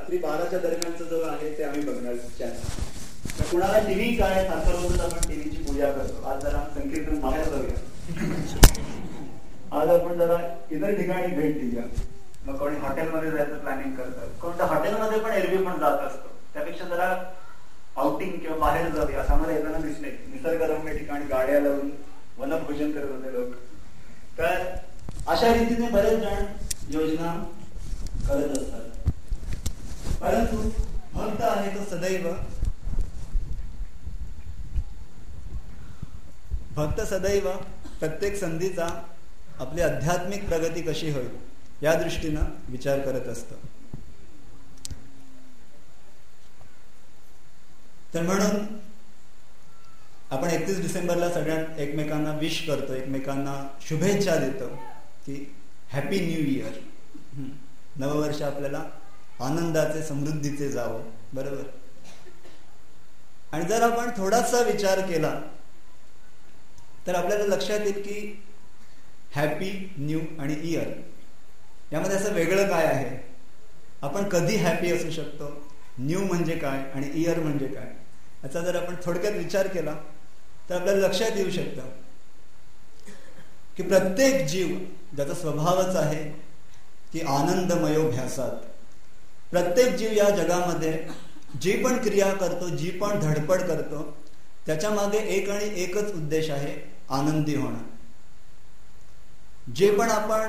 रात्री 12च्या दरम्यानचं जो आहे ते आम्ही बघणार चॅनल. कुणाला टीव्ही काय सारखं रोजच आपण टीव्हीची पूजा करतो. आज जरा संकीर्तन बाहेर जाऊया. आज आपण जरा इतर ठिकाणी भेट देऊया. मग कोणी हॉटेलमध्ये जायचं प्लॅनिंग करतात, कोणत्या हॉटेलमध्ये पण एरवी पण जात असतो. त्यापेक्षा जरा आउटिंग किंवा बाहेर जाऊया असं आम्हाला येताना दिसले. निसर्गरम्य ठिकाणी गाड्या लावून वनभोजन करत होते लोक. तर अशा रीतीने बरेच जण योजना करत असतात. परंतु भक्त आहे तो सदैव प्रत्येक संधीचा आपली आध्यात्मिक प्रगती कशी होईल या दृष्टीनं विचार करत असतो. तर म्हणून आपण 31 डिसेंबरला सगळ्यांना एकमेकांना विश करतो, एकमेकांना शुभेच्छा देतो की हॅपी न्यू इयर. नववर्ष आपल्याला आनंदाचे समृद्धीचे जावं. बरोबर. आणि जर आपण थोडासा विचार केला तर आपल्याला लक्षात येईल की हॅपी न्यू आणि इयर यामध्ये असं वेगळं काय आहे. आपण कधी हॅपी असू शकतो, न्यू म्हणजे काय आणि इयर म्हणजे काय याचा जर आपण थोडक्यात विचार केला तर आपल्याला लक्षात येऊ शकतं की प्रत्येक जीव ज्याचा स्वभावच आहे की आनंदमयोभ्यासात. प्रत्येक जीव या जगामध्ये जी पण क्रिया करतो, जी पण धडपड करतो, त्याच्या मागे एक आणि एकच उद्देश आहे, आनंदी होणं. जे पण आपण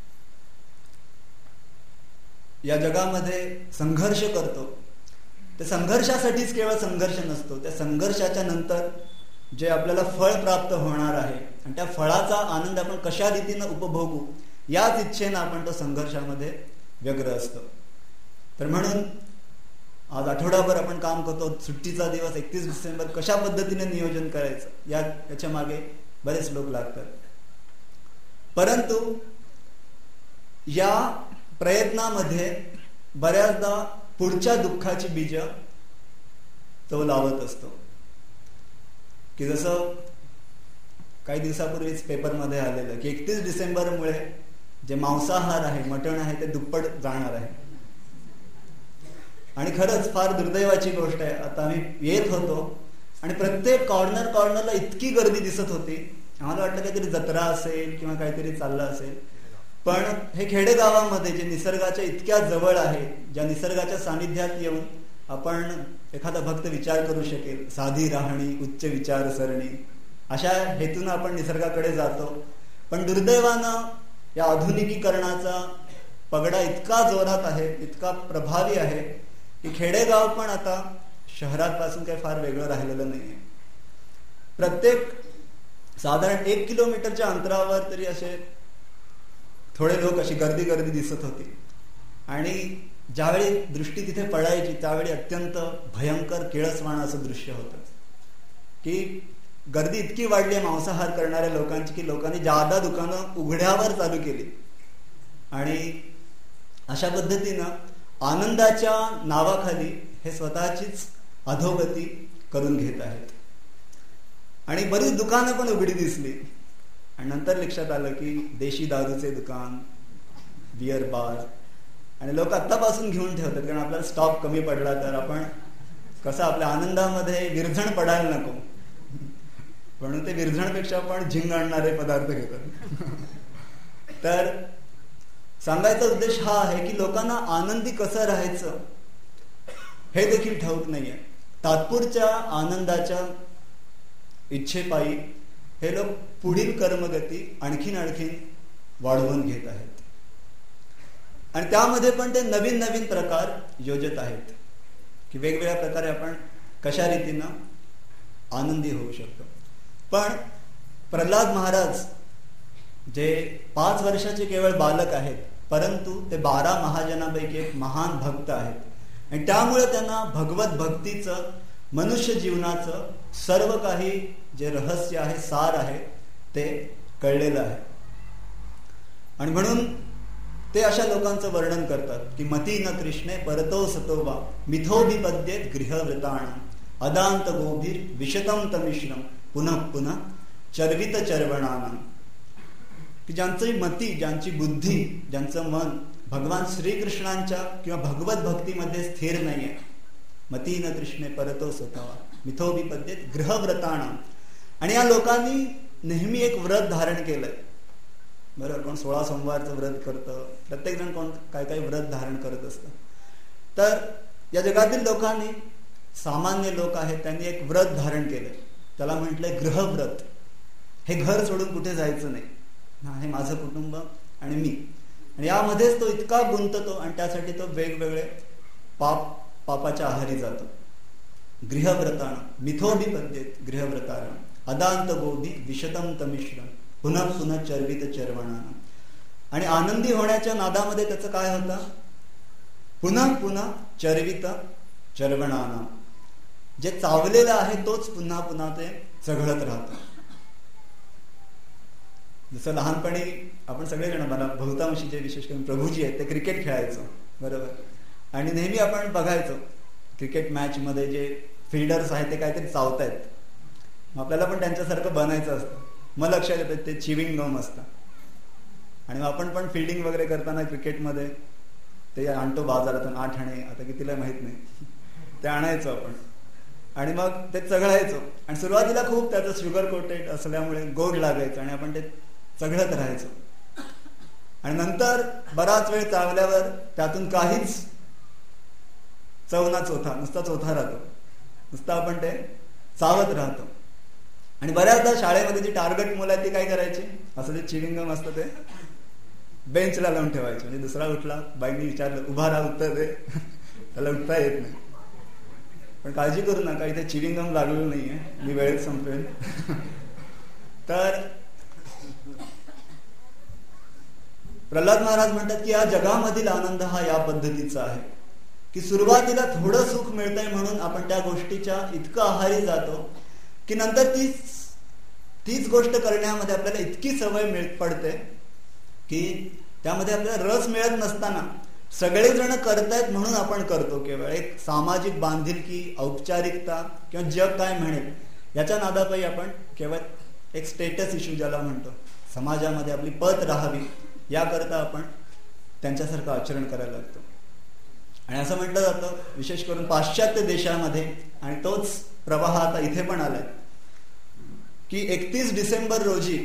या जगामध्ये संघर्ष करतो ते संघर्षासाठीच केवळ संघर्ष नसतो. त्या संघर्षाच्या नंतर जे आपल्याला फळ प्राप्त होणार आहे आणि त्या फळाचा आनंद आपण कशा रीतीनं उपभोगू याच इच्छेनं आपण तो संघर्षामध्ये व्यग्र असतो. तर म्हणून आज आठवडाभर आपण काम करतो. सुट्टीचा दिवस 31 डिसेंबर कशा पद्धतीने नियोजन करायचं याच्या मागे बरेच लोक लागतात. परंतु या प्रयत्नामध्ये बऱ्याचदा पुढच्या दुःखाची बीज तो लावत असतो. की जसं काही दिवसापूर्वीच पेपरमध्ये आलेलं की 31 डिसेंबरमुळे जे मांसाहार आहे, मटण आहे ते दुप्पट जाणार आहे. आणि खरंच फार दुर्दैवाची गोष्ट आहे. आता आम्ही येत होतो आणि प्रत्येक कॉर्नरला इतकी गर्दी दिसत होती. आम्हाला वाटलं काहीतरी जत्रा असेल किंवा काहीतरी चाललं असेल. पण हे खेडेगावामध्ये जे निसर्गाच्या इतक्या जवळ आहे, ज्या निसर्गाच्या सानिध्यात येऊन आपण एखादा भक्त विचार करू शकेल, साधी राहणी, उच्च विचारसरणी, अशा हेतून आपण निसर्गाकडे जातो. पण दुर्दैवानं या आधुनिकीकरणाचा पगडा इतका जोरात आहे, इतका प्रभावी आहे की खेडेगाव पण आता शहरापासून काही फार वेगळं राहिलेलं नाहीये. प्रत्येक साधारण 1 किलोमीटरच्या अंतरावर तरी असे थोडे लोक अशी गर्दी दिसत होती. आणि ज्यावेळी दृष्टी तिथे पडायची त्यावेळी अत्यंत भयंकर किळसवाणं असं दृश्य होतं की गर्दी इतकी वाढली आहे मांसाहार करणाऱ्या लोकांची की लोकांनी जादा दुकानं उघड्यावर चालू केली. आणि अशा पद्धतीनं आनंदाच्या नावाखाली हे स्वतःचीच अधोगती करून घेत आहेत. आणि बरीच दुकानं पण उघडी दिसली. आणि नंतर लक्षात आलं की देशी दारूचे दुकान, बियर बार, आणि लोक आत्तापासून घेऊन ठेवतात कारण आपल्याला स्टॉक कमी पडला तर आपण कसं आपल्या आनंदामध्ये विरझण पडायला नको म्हणून ते विरझणपेक्षा पण झिंग आणणारे पदार्थ घेतात. तर सांगायचा उद्देश हा आहे की लोकांना आनंदी कसं राहायचं हे देखील ठाऊक नाहीये. तात्पुरच्या आनंदाच्या इच्छेपायी हे लोक पुढील कर्मगती आणखीन वाढवून घेत आहेत. आणि त्यामध्ये पण ते नवीन प्रकार योजत आहेत की वेगवेगळ्या प्रकारे आपण कशा रीतीनं आनंदी होऊ शकतो. पण प्रल्हाद महाराज जे 5 वर्षाचे केवळ बालक आहेत परंतु ते 12 महाजनापैकी एक महान भक्त आहेत. आणि त्यामुळे त्यांना भगवत भक्तीचं, मनुष्य जीवनाचं सर्व काही जे रहस्य आहे, सार आहे ते कळलेलं आहे. आणि म्हणून ते अशा लोकांचं वर्णन करतात की मती न कृष्णे परतो सतोवा मिथोभिपद्येत गृहवृताणं अदांत गोभीर विशतम तमिश्रम पुनः पुनः चर्वित चर्वणानं. की ज्यांची मती, ज्यांची बुद्धी, ज्यांचं मन भगवान श्रीकृष्णांच्या किंवा भगवत भक्तीमध्ये स्थिर नाहीये. मती न कृष्णे परतो स्वतः मिथो विपद्येत गृहव्रताणाम. आणि या लोकांनी नेहमी एक व्रत धारण केलंय. बरोबर, कोण 16 सोमवारचं व्रत करतं, प्रत्येक जण कोण काय काय व्रत धारण करत असतं. तर या जगातील लोकांनी, सामान्य लोक आहेत, त्यांनी एक व्रत धारण केलंय. त्याला म्हटलंय गृहव्रत. हे घर सोडून कुठे जायचं नाही, हे माझं कुटुंब आणि मी. आणि यामध्येच तो इतका गुंततो आणि त्यासाठी तो वेगवेगळे पापाच्या आहारी जातो. गृहव्रताण मिथोभिपद्येत गृहव्रताण अदांत गोभी विशतम तमिश्रम पुन्हा पुन्हा चर्वित चर्वणानं. आणि आनंदी होण्याच्या नादामध्ये त्याचं काय होतं, पुन्हा पुन्हा चर्वित चर्वणानं. जे चावलेलं आहे तोच पुन्हा पुन्हा ते चघळत राहतं. जसं लहानपणी आपण सगळेजण, मला बहुतांशी जे विशेष करून प्रभूजी आहेत ते क्रिकेट खेळायचो, बरोबर. आणि नेहमी आपण बघायचो क्रिकेट मॅच मध्ये जे फिल्डर्स आहेत ते काहीतरी चावतायत. आपल्याला पण त्यांच्यासारखं बनायचं असतं. मग लक्षात येतं ते चिविंग गम असतं. आणि आपण पण फिल्डिंग वगैरे करताना क्रिकेटमध्ये ते आणतो बाजारातून 8 आणे, आता कितीला माहित नाही, ते आणायचो आपण आणि मग ते चघळायचो. आणि सुरुवातीला खूप त्याचं शुगर कोटेड असल्यामुळे गोड लागायचं आणि आपण ते चघळत राहायचो. आणि नंतर बराच वेळ चावल्यावर त्यातून काहीच चव ना चोथा, नुसता चोथा राहतो, नुसतं आपण ते चावत राहतो. आणि बऱ्याचदा शाळेमध्ये जी टार्गेट मुलं आहेत ती काय करायची, असं जे चिविंगम असतं ते बेंचला लावून ठेवायचे. म्हणजे दुसरा उठला, बाईंनी विचारलं उभा राहा, उत्तर दे, त्याला उठता येत नाही. पण काळजी करू नका, इथे चिविंगम लागलेलं नाहीये, मी वेळेत संपवेन. तर प्रल्हाद महाराज म्हणतात की या जगामधील आनंद हा या पद्धतीचा आहे की सुरुवातीला थोडं सुख मिळतंय म्हणून आपण त्या गोष्टीच्या इतकं आहारी जातो की नंतर तीच गोष्ट करण्यामध्ये आपल्याला इतकी सवय पडते की त्यामध्ये आपल्याला रस मिळत नसताना सगळेजण करतायत म्हणून आपण करतो. केवळ एक सामाजिक बांधिलकी, औपचारिकता किंवा जग काय म्हणेल याच्या नादापायी आपण केवळ एक स्टेटस इश्यू ज्याला म्हणतो, समाजामध्ये आपली पत राहावी याकरता आपण त्यांच्यासारखं आचरण करायला लागतो. आणि असं म्हटलं जातं विशेष करून पाश्चात्य देशामध्ये, आणि तोच प्रवाह आता इथे पण आलाय, की 31 डिसेंबर रोजी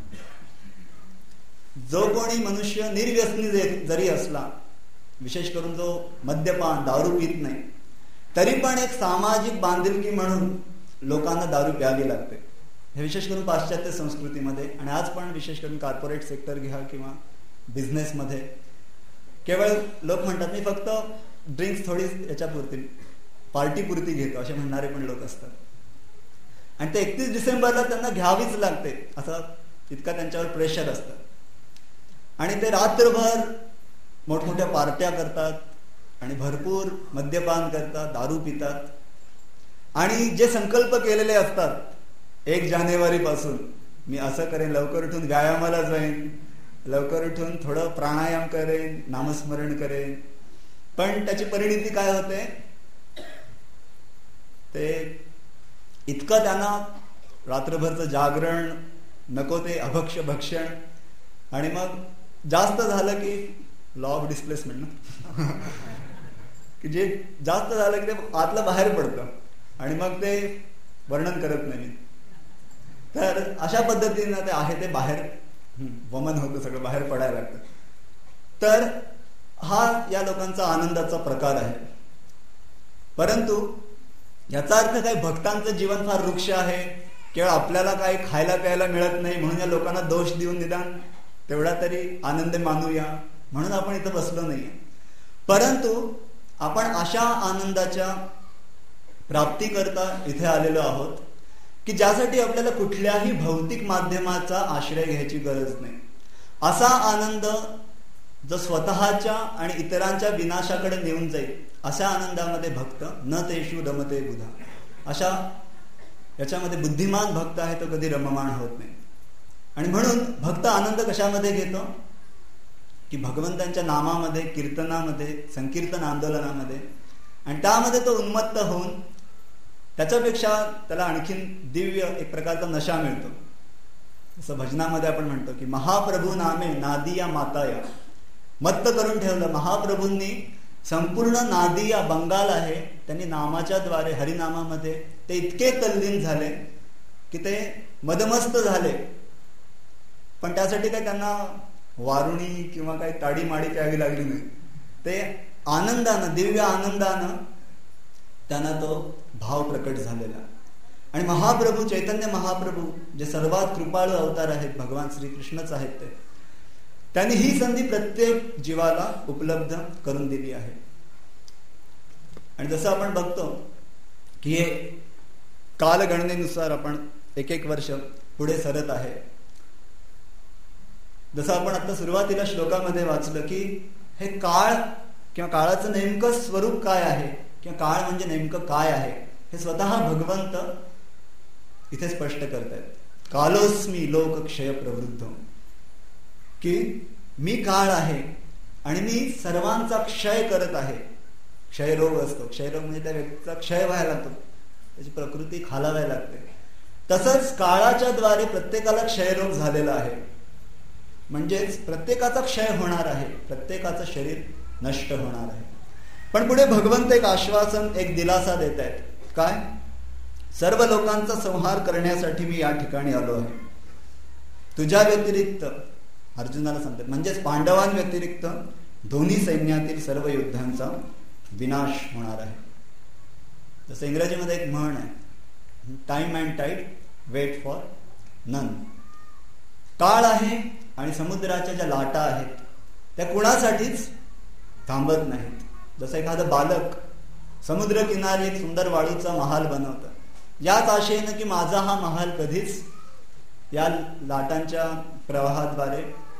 जो कोणी मनुष्य निर्व्यसनी जरी असला, विशेष करून जो मद्यपान दारू पित नाही, तरी पण एक सामाजिक बांधिलकी म्हणून लोकांना दारू प्यावी लागते. हे विशेष करून पाश्चात्य संस्कृतीमध्ये. आणि आज पण विशेष करून कॉर्पोरेट सेक्टर घ्या किंवा बिझनेसमध्ये केवळ लोक म्हणतात मी फक्त ड्रिंक्स थोडी याच्यापुरती पार्टीपुरती घेतो असे म्हणणारे पण लोक असतात. आणि ते 31 डिसेंबरला त्यांना घ्यावीच लागते, असं इतका त्यांच्यावर प्रेशर असतं. आणि ते रात्रभर मोठमोठ्या पार्ट्या करतात आणि भरपूर मद्यपान करतात, दारू पितात. आणि जे संकल्प केलेले असतात 1 जानेवारी पासून, मी असं करेन, लवकर उठून व्यायामाला जाईन, लवकर उठून थोडं प्राणायाम करेन, नामस्मरण करेन, पण त्याची परिणिती काय होते, ते इतकं त्यांना रात्रभरचं जागरण, नको ते अभक्ष्य भक्षण, आणि मग जास्त झालं की लॉ ऑफ डिस्प्लेसमेंट ना की जे जास्त झालं की ते आतलं बाहेर पडतं आणि मग ते वर्णन करत नाही. तर अशा पद्धतीनं ते आहे ते बाहेर वमन होतं, सगळं बाहेर पडायला लागतं. तर हा या लोकांचा आनंदाचा प्रकार आहे. परंतु याचा अर्थ काय भक्तांचं जीवन फार वृक्ष आहे, केवळ आपल्याला काही खायला प्यायला मिळत नाही म्हणून या लोकांना दोष देऊन निदान तेवढा तरी आनंद मानूया म्हणून आपण इथं बसलो नाहीये. परंतु आपण अशा आनंदाच्या प्राप्तीकरता इथे आलेलो आहोत की ज्यासाठी आपल्याला कुठल्याही भौतिक माध्यमाचा आश्रय घ्यायची गरज नाही. असा आनंद जो स्वतःच्या आणि इतरांच्या विनाशाकडे नेऊन जाईल, अशा आनंदामध्ये भक्त न तेषु रमते बुधा. अशा याच्यामध्ये बुद्धिमान भक्त आहे तो कधी रममाण होत नाही. आणि म्हणून भक्त आनंद कशामध्ये घेतो की भगवंतांच्या नामामध्ये, कीर्तनामध्ये, संकीर्तन आंदोलनामध्ये. आणि त्यामध्ये तो उन्मत्त होऊन त्याच्यापेक्षा त्याला आणखीन दिव्य एक प्रकारचा नशा मिळतो. जसं भजनामध्ये आपण म्हणतो की महाप्रभू नामे नादिया माताया मत्त करून ठेवलं. महाप्रभूंनी संपूर्ण नादी या बंगाल आहे त्यांनी नामाच्या द्वारे, हरिनामामध्ये ते इतके तल्लीन झाले की ते मदमस्त झाले. पण त्यासाठी काही त्यांना वारुणी किंवा काही ताडीमाडी प्यावी लागली नाही. ते आनंदानं, दिव्य आनंदानं त्यांना तो भाव प्रकट झालेला. आणि महाप्रभू, चैतन्य महाप्रभू जे सर्वात कृपाळू अवतार आहेत, भगवान श्रीकृष्णच आहेत, त्यांनी ही संधी प्रत्येक जीवाला उपलब्ध करून दिली आहे. आणि जसं आपण बघतो की हे कालगणनेनुसार आपण एक एक वर्ष पुढे सरत आहे. जसं आपण आता सुरुवातीला श्लोकामध्ये वाचलं की हे काळ किंवा काळाचं नेमकं स्वरूप काय आहे किंवा काळ म्हणजे नेमकं काय आहे हे स्वतः भगवंत इथे स्पष्ट करतायत. कालोस्मी लोक क्षय प्रवृद्ध, की मी काळ आहे आणि मी सर्वांचा क्षय करत आहे. क्षयरोग असतो, क्षयरोग म्हणजे त्या व्यक्तीचा क्षय व्हायला लागतो, त्याची प्रकृती खालावायला लागते. तसंच काळाच्या द्वारे प्रत्येकाला क्षयरोग झालेला आहे. म्हणजेच प्रत्येकाचा क्षय होणार आहे, प्रत्येकाचं शरीर नष्ट होणार आहे. पण पुढे भगवंत एक आश्वासन, एक दिलासा देत आहेत. काय? सर्व लोकांचा संहार करण्यासाठी मी या ठिकाणी आलो आहे. तुझ्या व्यतिरिक्त, अर्जुनाला सांगतात, म्हणजेच पांडवांव्यतिरिक्त दोन्ही सैन्यातील सर्व युद्धांचा विनाश होणार आहे. जसं इंग्रजीमध्ये एक म्हण आहे, time and tide wait for none. काळ आहे आणि समुद्राच्या ज्या लाटा आहेत त्या कुणासाठीच थांबत नाहीत. जसं एखादं बालक समुद्र किनारी एक सुंदर वाळूचा महाल बनवतं, याच आशेनं की माझा हा महाल कधीच या लाटांच्या प्रवाहाद्वारे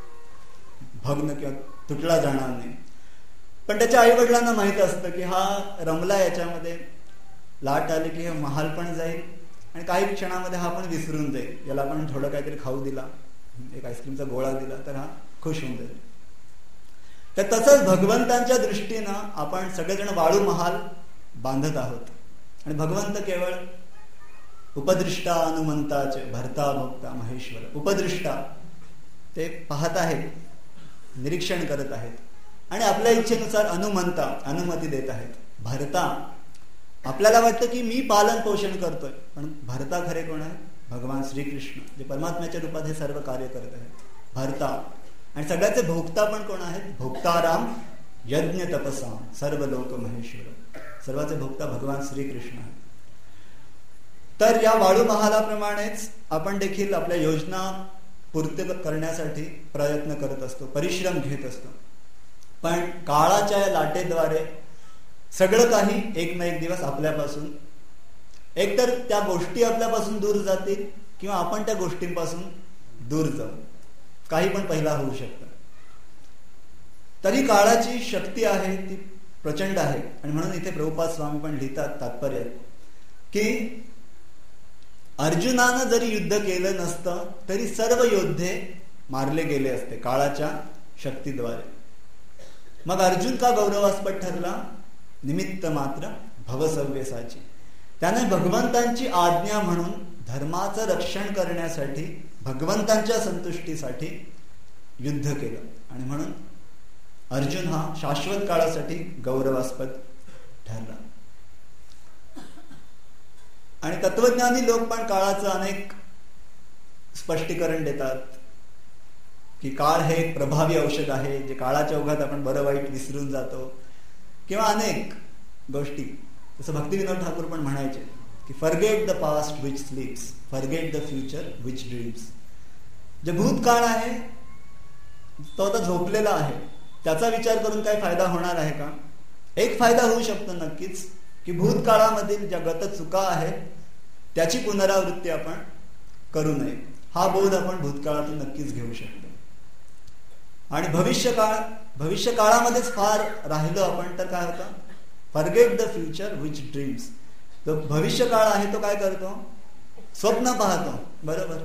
भग्न किंवा तुटला जाणार नाही. पण त्याच्या आईवडिलांना माहित असतं की हा रमला, याच्यामध्ये लाट आली की हे महाल पण जाईल आणि काही क्षणामध्ये हा पण विसरून जाईल. याला आपण थोडं काहीतरी खाऊ दिला, एक आईस्क्रीमचा गोळा दिला तर हा खुश होऊन जाईल. तर तसंच भगवंतांच्या दृष्टीनं आपण सगळेजण वाळू महाल बांधत आहोत आणि भगवंत केवळ उपदृष्टा अनुमंताचे भरता भोक्ता महेश्वर. उपदृष्टा ते पाहत आहेत, निरीक्षण करत आहेत आणि आपल्या इच्छेनुसार अनुमंता अनुमती देत आहेत. भरता आपल्याला वाटतं की मी पालन पोषण करतोय, पण भरता खरे कोण आहे? भगवान श्रीकृष्ण, जे परमात्म्याच्या रूपात हे सर्व कार्य करत आहेत. भरता. आणि सगळ्याचे भोक्ता पण कोण आहेत? भोक्ताराम यज्ञ तपसाम सर्व लोक महेश्वर. सर्वाचे भोक्ता भगवान श्रीकृष्ण आहे. तर या वाळू महालाप्रमाणेच आपण देखील आपल्या योजना पूर्ती करण्यासाठी प्रयत्न करत असतो, परिश्रम घेत असतो. पण काळाच्या या लाटेद्वारे सगळं काही एक ना एक दिवस आपल्यापासून, एकतर त्या गोष्टी आपल्यापासून दूर जातील किंवा आपण त्या गोष्टींपासून दूर जाऊ. काही पण पहिला होऊ शकतं. तरी काळाची शक्ती आहे ती प्रचंड आहे. आणि म्हणून इथे प्रभुपाद स्वामी पण लिहितात तात्पर्यात की अर्जुनानं जरी युद्ध केलं नसतं तरी सर्व योद्धे मारले गेले असते काळाच्या शक्तीद्वारे. मग अर्जुन का गौरवास्पद ठरला? निमित्त मात्र भवसव्यसाची. त्याने भगवंतांची आज्ञा म्हणून धर्माचं रक्षण करण्यासाठी, भगवंतांच्या संतुष्टीसाठी युद्ध केलं. आणि म्हणून अर्जुन हा शाश्वत काळासाठी गौरवास्पद ठरला. आणि तत्वज्ञानी लोक पण काळाचं अनेक स्पष्टीकरण देतात की काळ हे एक प्रभावी औषध आहे, जे काळाच्या ओघात आपण बरं वाईट विसरून जातो. किंवा अनेक गोष्टी, जसं भक्तिविनोद ठाकूर पण म्हणायचे की forget the past which sleeps, forget the future which dreams. जे भूतकाळ आहे तो आता झोपलेला आहे, त्याचा विचार करून काही फायदा होणार आहे का? एक फायदा होऊ शकतो नक्कीच, की भूतकाळामधील ज्या गत चुका आहेत त्याची पुनरावृत्ती आपण करू नये. हा बोध आपण भूतकाळातून नक्कीच घेऊ शकतो. आणि भविष्यकाळामध्येच फार राहिलो आपण तर काय होतं? Forget the future which dreams. तो भविष्यकाळ आहे तो काय करतो? स्वप्न पाहतो. बरोबर,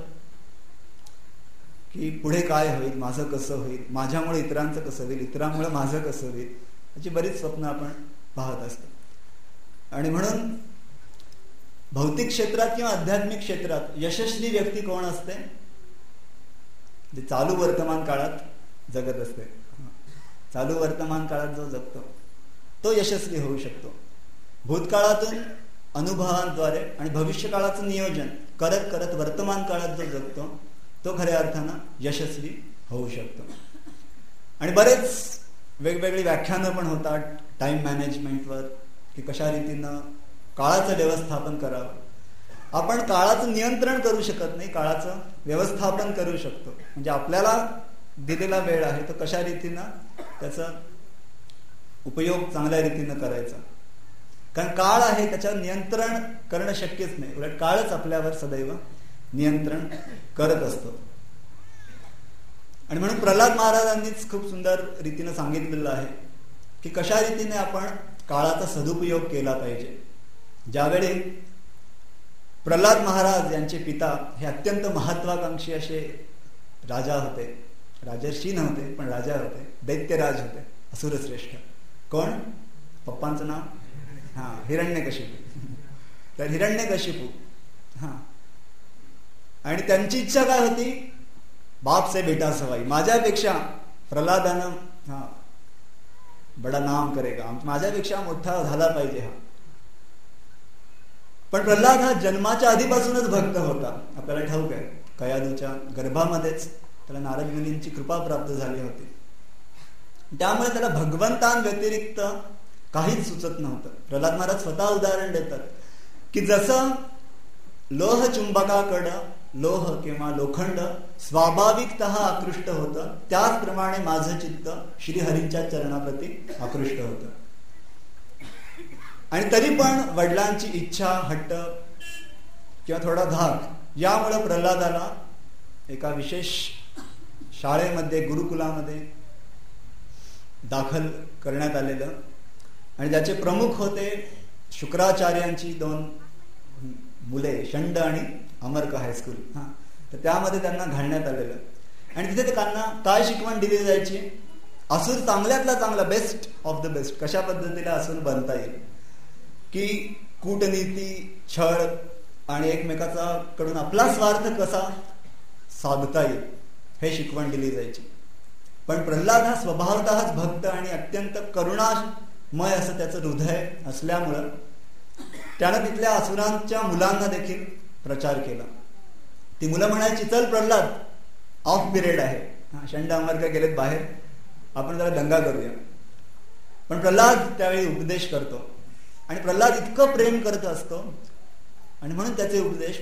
की पुढे काय होईल, माझं कसं होईल, माझ्यामुळे इतरांचं कसं होईल, इतरांमुळे माझं कसं होईल, याची बरीच स्वप्न आपण पाहत असतो. आणि म्हणून भौतिक क्षेत्रात किंवा आध्यात्मिक क्षेत्रात यशस्वी व्यक्ती कोण असते? जे चालू वर्तमान काळात जगत असते. चालू वर्तमान काळात जो जगतो तो यशस्वी होऊ शकतो. भूतकाळातून अनुभवांद्वारे आणि भविष्य काळाचं नियोजन करत करत वर्तमान काळात जो जगतो तो खऱ्या अर्थानं यशस्वी होऊ शकतो. आणि बरेच वेगवेगळी व्याख्यानं पण होतात टाइम मॅनेजमेंटवर, की कशा रीतीनं काळाचं व्यवस्थापन करावं. आपण काळाचं नियंत्रण करू शकत नाही, काळाचं व्यवस्थापन करू शकतो. म्हणजे आपल्याला दिलेला वेळ आहे तो कशा रीतीनं त्याचा उपयोग चांगल्या रीतीनं करायचा. कारण काळ आहे त्याच्यावर नियंत्रण करणं शक्यच नाही, उलट काळच आपल्यावर सदैव नियंत्रण करत असतो. आणि म्हणून प्रल्हाद महाराजांनीच खूप सुंदर रीतीनं सांगितलेलं आहे की कशा रीतीने आपण काळाचा सदुपयोग केला पाहिजे. ज्यावेळी प्रल्हाद महाराज यांचे पिता हे अत्यंत महत्वाकांक्षी असे राजा होते, राजर्षी नव्हते पण राजा होते, दैत्यराज होते, असुरश्रेष्ठ. कोण? पप्पांचं नाव? हिरण्यकशिपू. तर हिरण्यकशिपू आणि त्यांची इच्छा काय होती? बाप से बेटा सवाई, माझ्यापेक्षा प्रल्हादानं बडा नाम करेगा, माझ्यापेक्षा मोठा झाला पाहिजे हा. पण प्रल्हाद हा जन्माच्या आधीपासूनच भक्त होता. आपल्याला ठाऊक आहे कयादूच्या गर्भामध्येच त्याला नारद मुनींची कृपा प्राप्त झाली होती. त्यामुळे त्याला भगवंतांव्यतिरिक्त काहीच सुचत नव्हतं. प्रल्हाद महाराज स्वतः उदाहरण देतात की जसं लोह चुंबकाकडं लोह किंवा लोखंड स्वाभाविकतः आकृष्ट होतं, त्याचप्रमाणे माझं चित्त श्रीहरींच्या चरणाप्रती आकृष्ट होतं. आणि तरी पण वडिलांची इच्छा, हट्ट किंवा थोडा धाक यामुळे प्रल्हादाला एका विशेष शाळेमध्ये, गुरुकुलामध्ये दाखल करण्यात आलेलं. आणि ज्याचे प्रमुख होते शुक्राचार्यांची 2 मुले, षंड आणि अमर्क हायस्कूल. तर त्यामध्ये त्यांना घालण्यात आलेलं. आणि तिथे त्यांना काय शिकवण दिली जायची? असुर चांगल्यातला चांगला, बेस्ट ऑफ द बेस्ट, कशा पद्धतीला असुर बनता येईल, की कूटनीती, छळ आणि एकमेकाचा कडून आपला स्वार्थ कसा साधता येईल हे शिकवण दिली जायची. पण प्रल्हाद हा स्वभावतःच भक्त आणि अत्यंत करुणामय असं त्याचं हृदय असल्यामुळं त्यानं तिथल्या असुरांच्या मुलांना देखील प्रचार केला. ती मुलं म्हणायची, चल प्रल्हाद, ऑफ पिरियड आहे, षंड अमर्क गेलेत बाहेर, आपण जरा दंगा करूया. पण प्रल्हाद त्यावेळी उपदेश करतो. आणि प्रल्हाद इतकं प्रेम करत असतो आणि म्हणून त्याचे उपदेश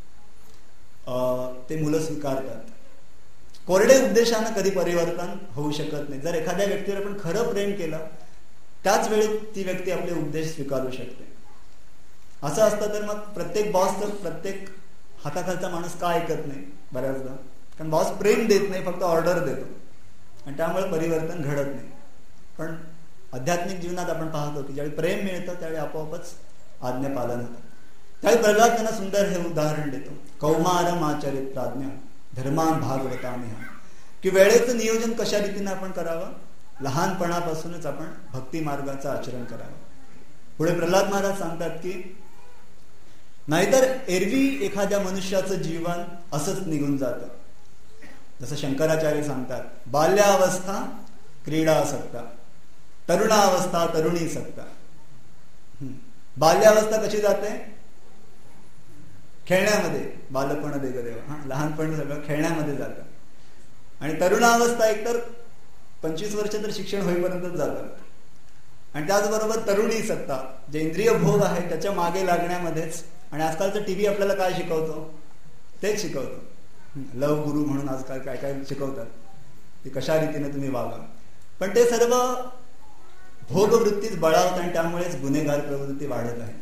ते मुलं स्वीकारतात. कोरडे उपदेशानं कधी परिवर्तन होऊ शकत नाही. जर एखाद्या व्यक्तीवर आपण खरं प्रेम केलं त्याच वेळी ती व्यक्ती आपले उपदेश स्वीकारू शकते. असं असतं तर मग प्रत्येक बॉस तर प्रत्येक हाताखालचा माणूस का ऐकत नाही बऱ्याचदा? कारण बॉस प्रेम देत नाही, फक्त ऑर्डर देतो आणि त्यामुळे परिवर्तन घडत नाही. पण आध्यात्मिक जीवनात आपण पाहतो की ज्यावेळी प्रेम मिळतं त्यावेळी आपोआपच आज्ञा पालन होतं. त्यावेळी प्रल्हाद त्यांना सुंदर हे उदाहरण देतो, कौमारम आचरित प्राज्ञा धर्मान भागवतामिह, की वेळेचं नियोजन कशा रीतीने आपण करावं, लहानपणापासूनच आपण भक्ती मार्गाचं आचरण करावं. पुढे प्रल्हाद महाराज सांगतात की नाहीतर एरवी एखाद्या मनुष्याचं जीवन असंच निघून जातं. जसं शंकराचार्य सांगतात, बाल्यावस्था क्रीडासक्ता, तरुणावस्था तरुणी सक्ता. बाल्यावस्था कशी जाते? खेळण्यामध्ये, बालपण दे देवा, लहानपण सगळं खेळण्यामध्ये जातं. आणि तरुणावस्था एकतर 25 वर्ष तर शिक्षण होईपर्यंतच जातात. आणि त्याचबरोबर तरुणी सत्ता, जे इंद्रिय भोग आहे त्याच्या मागे लागण्यामध्येच. आणि आजकालचं टीव्ही आपल्याला काय शिकवतो? तेच शिकवतो. लव गुरु म्हणून आजकाल काय काय शिकवतात, ते कशा रीतीने तुम्ही वागा. पण ते सर्व भोगवृत्तीच बळावत आणि त्यामुळेच गुन्हेगार प्रवृत्ती वाढत आहे.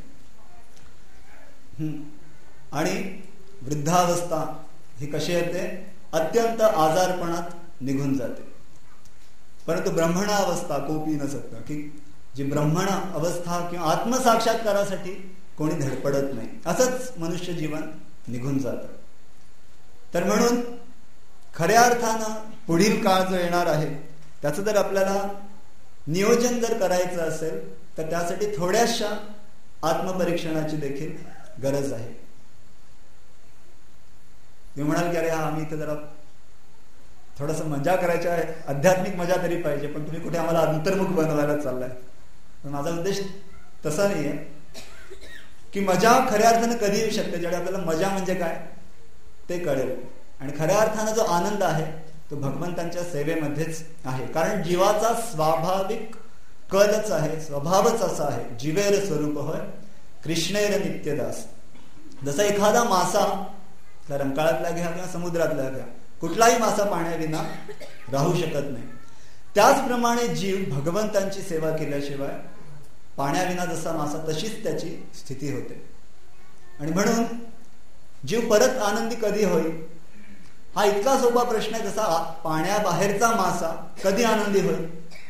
आणि वृद्धावस्था ही कशी येते? अत्यंत आजारपणात निघून जाते. परंतु ब्रह्मणावस्था कोपी न सकता, की जी ब्रह्मण अवस्था किंवा आत्मसाक्षात्कारासाठी कोणी धडपडत नाही, असंच मनुष्य जीवन निघून जातं. तर म्हणून खऱ्या अर्थानं पुढील काळ जो येणार आहे त्याचं जर आपल्याला नियोजन जर करायचं असेल तर त्यासाठी थोड्याशा आत्मपरीक्षणाची देखील गरज आहे. मी म्हणाल की अरे आम्ही इथे जरा थोडंसं मजा करायची आहे, आध्यात्मिक मजा तरी पाहिजे, पण तुम्ही कुठे आम्हाला अंतर्मुख बनवायला चाललाय. पण माझा उद्देश तसा नाही आहे की मजा खऱ्या अर्थानं कधी येऊ शकते, ज्यावेळी आपल्याला मजा म्हणजे काय ते कळेल. आणि खऱ्या अर्थानं जो आनंद आहे तो भगवंतांच्या सेवेमध्येच आहे. कारण जीवाचा स्वाभाविक कलच आहे, स्वभावच असा आहे, जीवेर स्वरूप होय कृष्णेर नित्यदास. जसा एखादा मासा रंकाळातला घ्या किंवा समुद्रातला घ्या, कुठलाही मासा पाण्याविना राहू शकत नाही. त्याचप्रमाणे जीव भगवंतांची सेवा केल्याशिवाय पाण्याविना जसा मासा तशीच त्याची स्थिती होते. आणि म्हणून जीव परत आनंदी कधी होईल हा इतका सोपा प्रश्न आहे. जसा पाण्याबाहेरचा मासा कधी आनंदी होईल,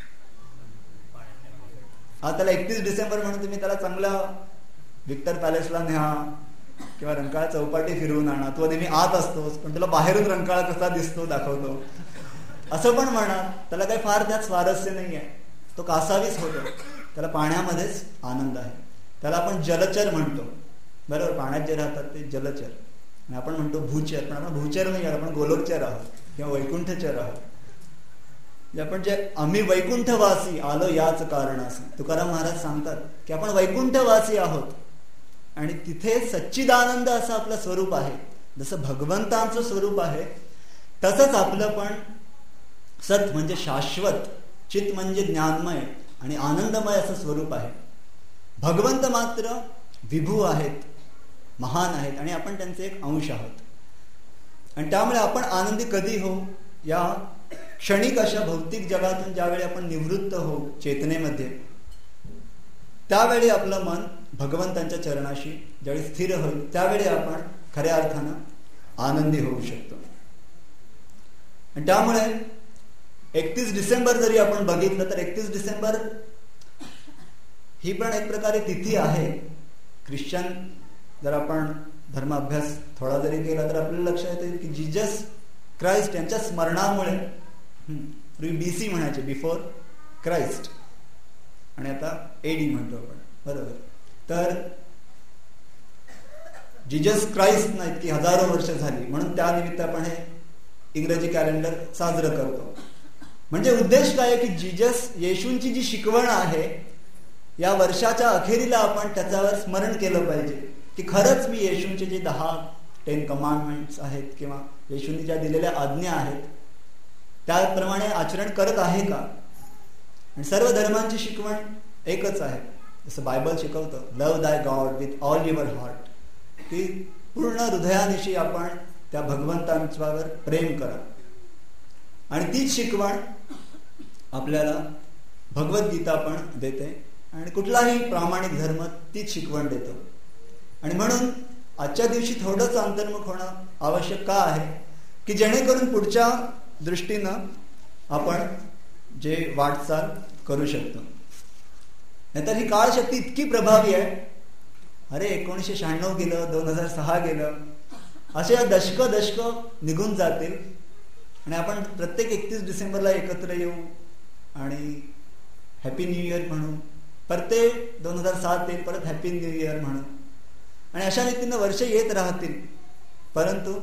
हा त्याला 31 डिसेंबर म्हणून तुम्ही त्याला चांगल्या विक्टर पॅलेसला न्या किंवा रंकाळा चौपाटी फिरवून आणा, तो नेहमी आत असतोच, पण तुला बाहेरून रंकाळा कसा दिसतो दाखवतो असं पण म्हणा, त्याला काही फार त्यात स्वारस्य नाही आहे, तो कासावीस होतो, त्याला पाण्यामध्येच आनंद आहे. त्याला आपण जलचर म्हणतो, बरोबर, पाण्यात जे राहतात ते जलचर. आणि आपण म्हणतो भूचर, पण आपण भूचर नाही आहोत, आपण गोलोकचर आहोत किंवा वैकुंठचर आहोत. आपण जे आम्ही वैकुंठवासी आलो याच कारणासी, तुकाराम महाराज सांगतात की आपण वैकुंठवासी आहोत आणि तिथे सच्चिदानंद असं आपलं स्वरूप आहे. जसं भगवंतांचं स्वरूप आहे तसंच आपलं पण सत म्हणजे शाश्वत, चित म्हणजे ज्ञानमय आणि आनंदमय असं स्वरूप आहे. भगवंत मात्र विभू आहेत, महान आहेत आणि आपण त्यांचे एक अंश आहोत. आणि त्यामुळे आपण आनंदी कधी हो, या क्षणिक अशा भौतिक जगातून ज्यावेळी आपण निवृत्त होऊ चेतनेमध्ये, त्यावेळी आपलं मन भगवंतांच्या चरणाशी ज्यावेळी स्थिर होईल त्यावेळी आपण खऱ्या अर्थानं आनंदी होऊ शकतो. आणि त्यामुळे 31 डिसेंबर जरी आपण बघितलं तर 31 डिसेंबर ही पण एक प्रकारे तिथी आहे. ख्रिश्चन जर आपण धर्म अभ्यास थोडा जरी केला तर आपल्याला लक्षात येईल की जीजस क्राइस्ट यांच्या स्मरणामुळे, BC म्हणायचे, बिफोर क्राइस्ट, आणि आता AD म्हणतो आपण, बरोबर. तर जीजस क्राइस्ट ना इतकी हजारो वर्ष झाली म्हणून त्यानिमित्त आपण हे इंग्रजी कॅलेंडर साजरं करतो. म्हणजे उद्देश काय आहे की जीजस येशूंची जी शिकवण आहे या वर्षाच्या अखेरीला आपण त्याच्यावर स्मरण केलं पाहिजे की खरंच मी येशूंचे जे 10 कमांडमेंट्स आहेत किंवा येशूंनी ज्या दिलेल्या आज्ञा आहेत त्याप्रमाणे आचरण करत आहे का. आणि सर्व धर्मांची शिकवण एकच आहे, जसं बायबल शिकवतं, love thy God with all your heart, की पूर्ण हृदयानिशी आपण त्या भगवंतांच्यावर प्रेम करा. आणि तीच शिकवण आपल्याला भगवद्गीता पण देते आणि कुठलाही प्रामाणिक धर्म तीच शिकवण देतो. आणि म्हणून आजच्या दिवशी थोडंच अंतर्मुख होणं आवश्यक का आहे की जेणेकरून पुढच्या दृष्टीनं आपण जे वाटचाल करू शकतो. नाहीतर ही काळशक्ती इतकी प्रभावी आहे, अरे 1996 गेलं, 2006 गेलं, असे दशक निघून जातील आणि आपण प्रत्येक 31 डिसेंबरला एकत्र येऊ आणि हॅपी न्यू इयर म्हणू, प्रत्येक 2007 येईल परत हॅपी न्यू इयर म्हणू, आणि अशा रीतीनं वर्ष येत राहतील. परंतु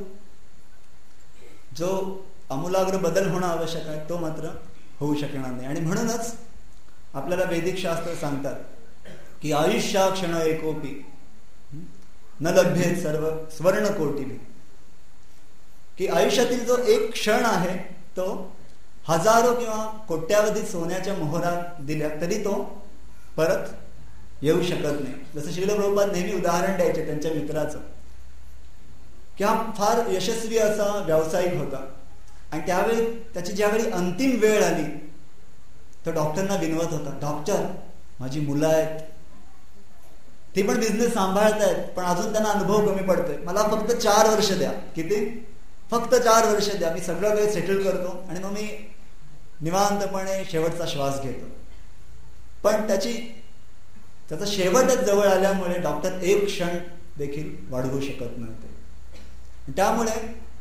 जो आमूलाग्र बदल होणं आवश्यक आहे तो मात्र होऊ शकणार नाही. आणि म्हणूनच आपल्याला वैदिक शास्त्र सांगतात की आयुष्या क्षण एकोपी न लभ्येत सर्व स्वर्ण कोटी, की आयुष्यातील जो एक क्षण आहे तो हजारो किंवा कोट्यावधी सोन्याच्या मोहरात दिल्या तरी तो परत येऊ शकत नाही. जसं श्रील प्रभुपाद नेहमी उदाहरण द्यायचे त्यांच्या मित्राचं, की हा फार यशस्वी असा व्यावसायिक होता आणि त्यावेळी त्याची ज्यावेळी अंतिम वेळ आली तो डॉक्टरना विनवत होता, डॉक्टर माझी मुलं आहेत, ती पण बिझनेस सांभाळतायत पण अजून त्यांना अनुभव कमी पडतोय, मला फक्त 4 वर्ष द्या. किती? फक्त 4 वर्ष द्या, मी सगळं काही सेटल करतो आणि मग मी निवांतपणे शेवटचा श्वास घेतो. पण त्याचा शेवटच जवळ आल्यामुळे डॉक्टर एक क्षण देखील वाढवू शकत नव्हते. त्यामुळे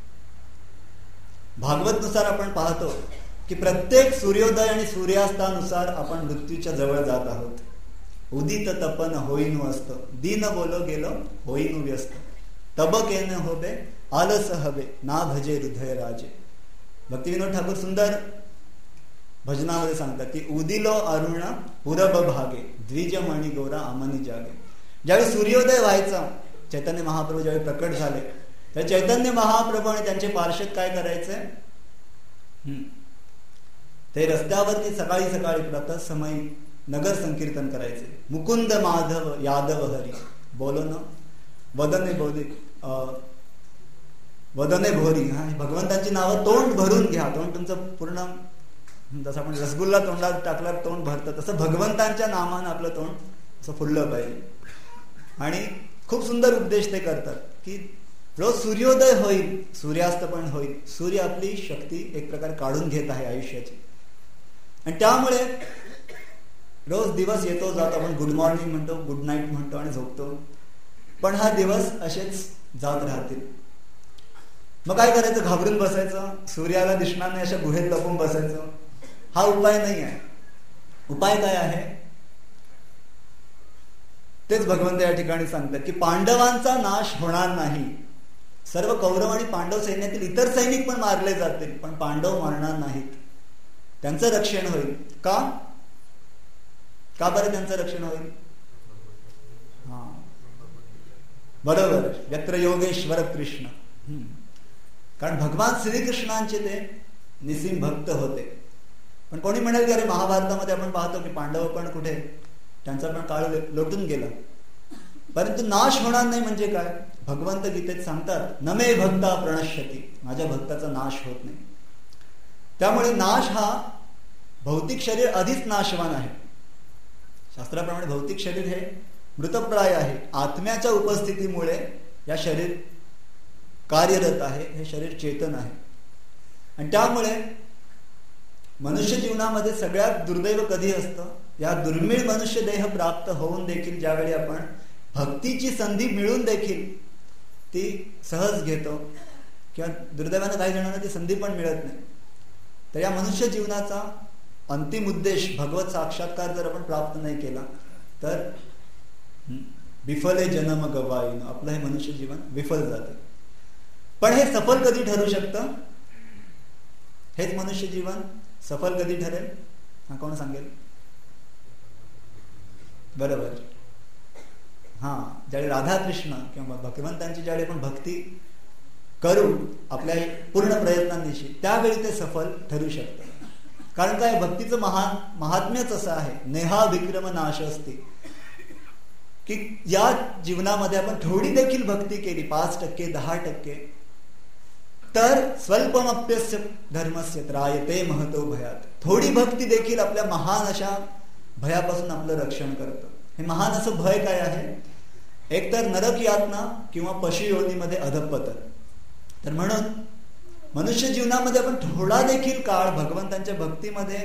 भागवतनुसार आपण पाहतो की प्रत्येक सूर्योदय आणि सूर्यास्तानुसार आपण मृत्यूच्या जवळ जात आहोत. उदित तपन होईनु असत, दीन बोलो गेलो होईनु व्यस्त, तब केन होबे आलस हवे ना भजे हृदय राजे. भक्तिविनोद ठाकूर सुंदर भजनामध्ये सांगतात की उदिलो अरुण पुरब भागे द्विज मणी गोरा अमनी जागे. ज्यावेळी सूर्योदय व्हायचा, चैतन्य महाप्रभू ज्यावेळी प्रकट झाले, तर चैतन्य महाप्रभू आणि त्यांचे पार्षद काय करायचे, ते रस्त्यावरती सकाळी सकाळी प्रातः समयी नगर संकीर्तन करायचे. मुकुंद माधव यादव हरी बोलो ना वदने बोधी वदने भोरी. भगवंतांची नावं तोंड भरून घ्या. तोंड तुमचं पूर्ण, जसं आपण रसगुल्ला तोंडात टाकल्यावर तोंड भरतं, तसं भगवंतांच्या नामानं आपलं तोंड असं फुललं पाहिजे. आणि खूप सुंदर उपदेश ते करतात की रोज सूर्योदय होईल, सूर्यास्त पण होईल. सूर्य आपली शक्ती एक प्रकारे काढून घेत आहे आयुष्याची, आणि त्यामुळे रोज दिवस येतो जातो. आपण गुड मॉर्निंग म्हणतो, गुड नाईट म्हणतो आणि झोपतो, पण हा दिवस असेच जात राहतील. मग काय करायचं, घाबरून बसायचं, सूर्याला दिसणार नाही अशा गुहेत लपून बसायचं, हा उपाय नाही आहे. उपाय काय आहे तेच भगवंत या ठिकाणी सांगतात की पांडवांचा नाश होणार नाही. सर्व कौरव आणि पांडव सैन्यातील इतर सैनिक पण मारले जातील, पण पांडव मरणार नाहीत. त्यांचं रक्षण होईल. का बरं त्यांचं रक्षण होईल? बरोबर, यत्र योगेश्वर कृष्ण. कारण भगवान श्रीकृष्णांचे ते निसीम भक्त होते. पण कोणी म्हणेल की अरे महाभारतामध्ये आपण पाहतो की पांडव पण कुठे, त्यांचा पण काळ लोटून गेला, परंतु नाश होणार नाही. म्हणजे काय, भगवंत गीतेत सांगतात न मे भक्ता प्रणश्यती, माझ्या भक्ताचा नाश होत नाही. त्यामुळे नाश हा, भौतिक शरीर आधीच नाशवान आहे. शास्त्राप्रमाणे भौतिक शरीर हे मृतप्राय आहे. आत्म्याच्या उपस्थितीमुळे या शरीर कार्यरत आहे, हे शरीर चेतन आहे. आणि त्यामुळे मनुष्य जीवनामध्ये सगळ्यात दुर्दैव कधी असतं, या दुर्मिळ मनुष्य देह प्राप्त होऊन देखील ज्यावेळी आपण भक्तीची संधी मिळून देखील ती सहज घेतो, किंवा दुर्दैवानं काही जणांना ती संधी पण मिळत नाही, तर या मनुष्य जीवनाचा अंतिम उद्देश भगवत साक्षात्कार जर आपण प्राप्त नाही केला तर विफले जन्म गवाईन, आपलं हे मनुष्य जीवन विफल जाते. पण हे सफल कधी ठरू शकतं, हेच मनुष्य जीवन सफल कधी ठरेल, हा कोण सांगेल? बरोबर, ज्यावेळी राधाकृष्ण किंवा भगवंतांची ज्यावेळी आपण भक्ती करू आपल्या पूर्ण प्रयत्नांनिशी, त्यावेळी ते सफल ठरू शकतं. कारण काय, भक्तीचं महात्म्यच असं आहे, नेहा विक्रम नाश असते, की या जीवनामध्ये आपण थोडी देखील भक्ती केली, 5%, 10%, तर स्वल्पमप्यस्य धर्मस्य त्रायते महतो भयात. थोडी भक्ती देखील आपल्या महान अशा भयापासून आपलं रक्षण करतं. हे महान असं भय काय आहे, एकतर नरक यातना किंवा पशु योनीमध्ये अधपतन. तर म्हणून मनुष्य जीवनामध्ये आपण थोडा देखील काळ भगवंतांच्या भक्तीमध्ये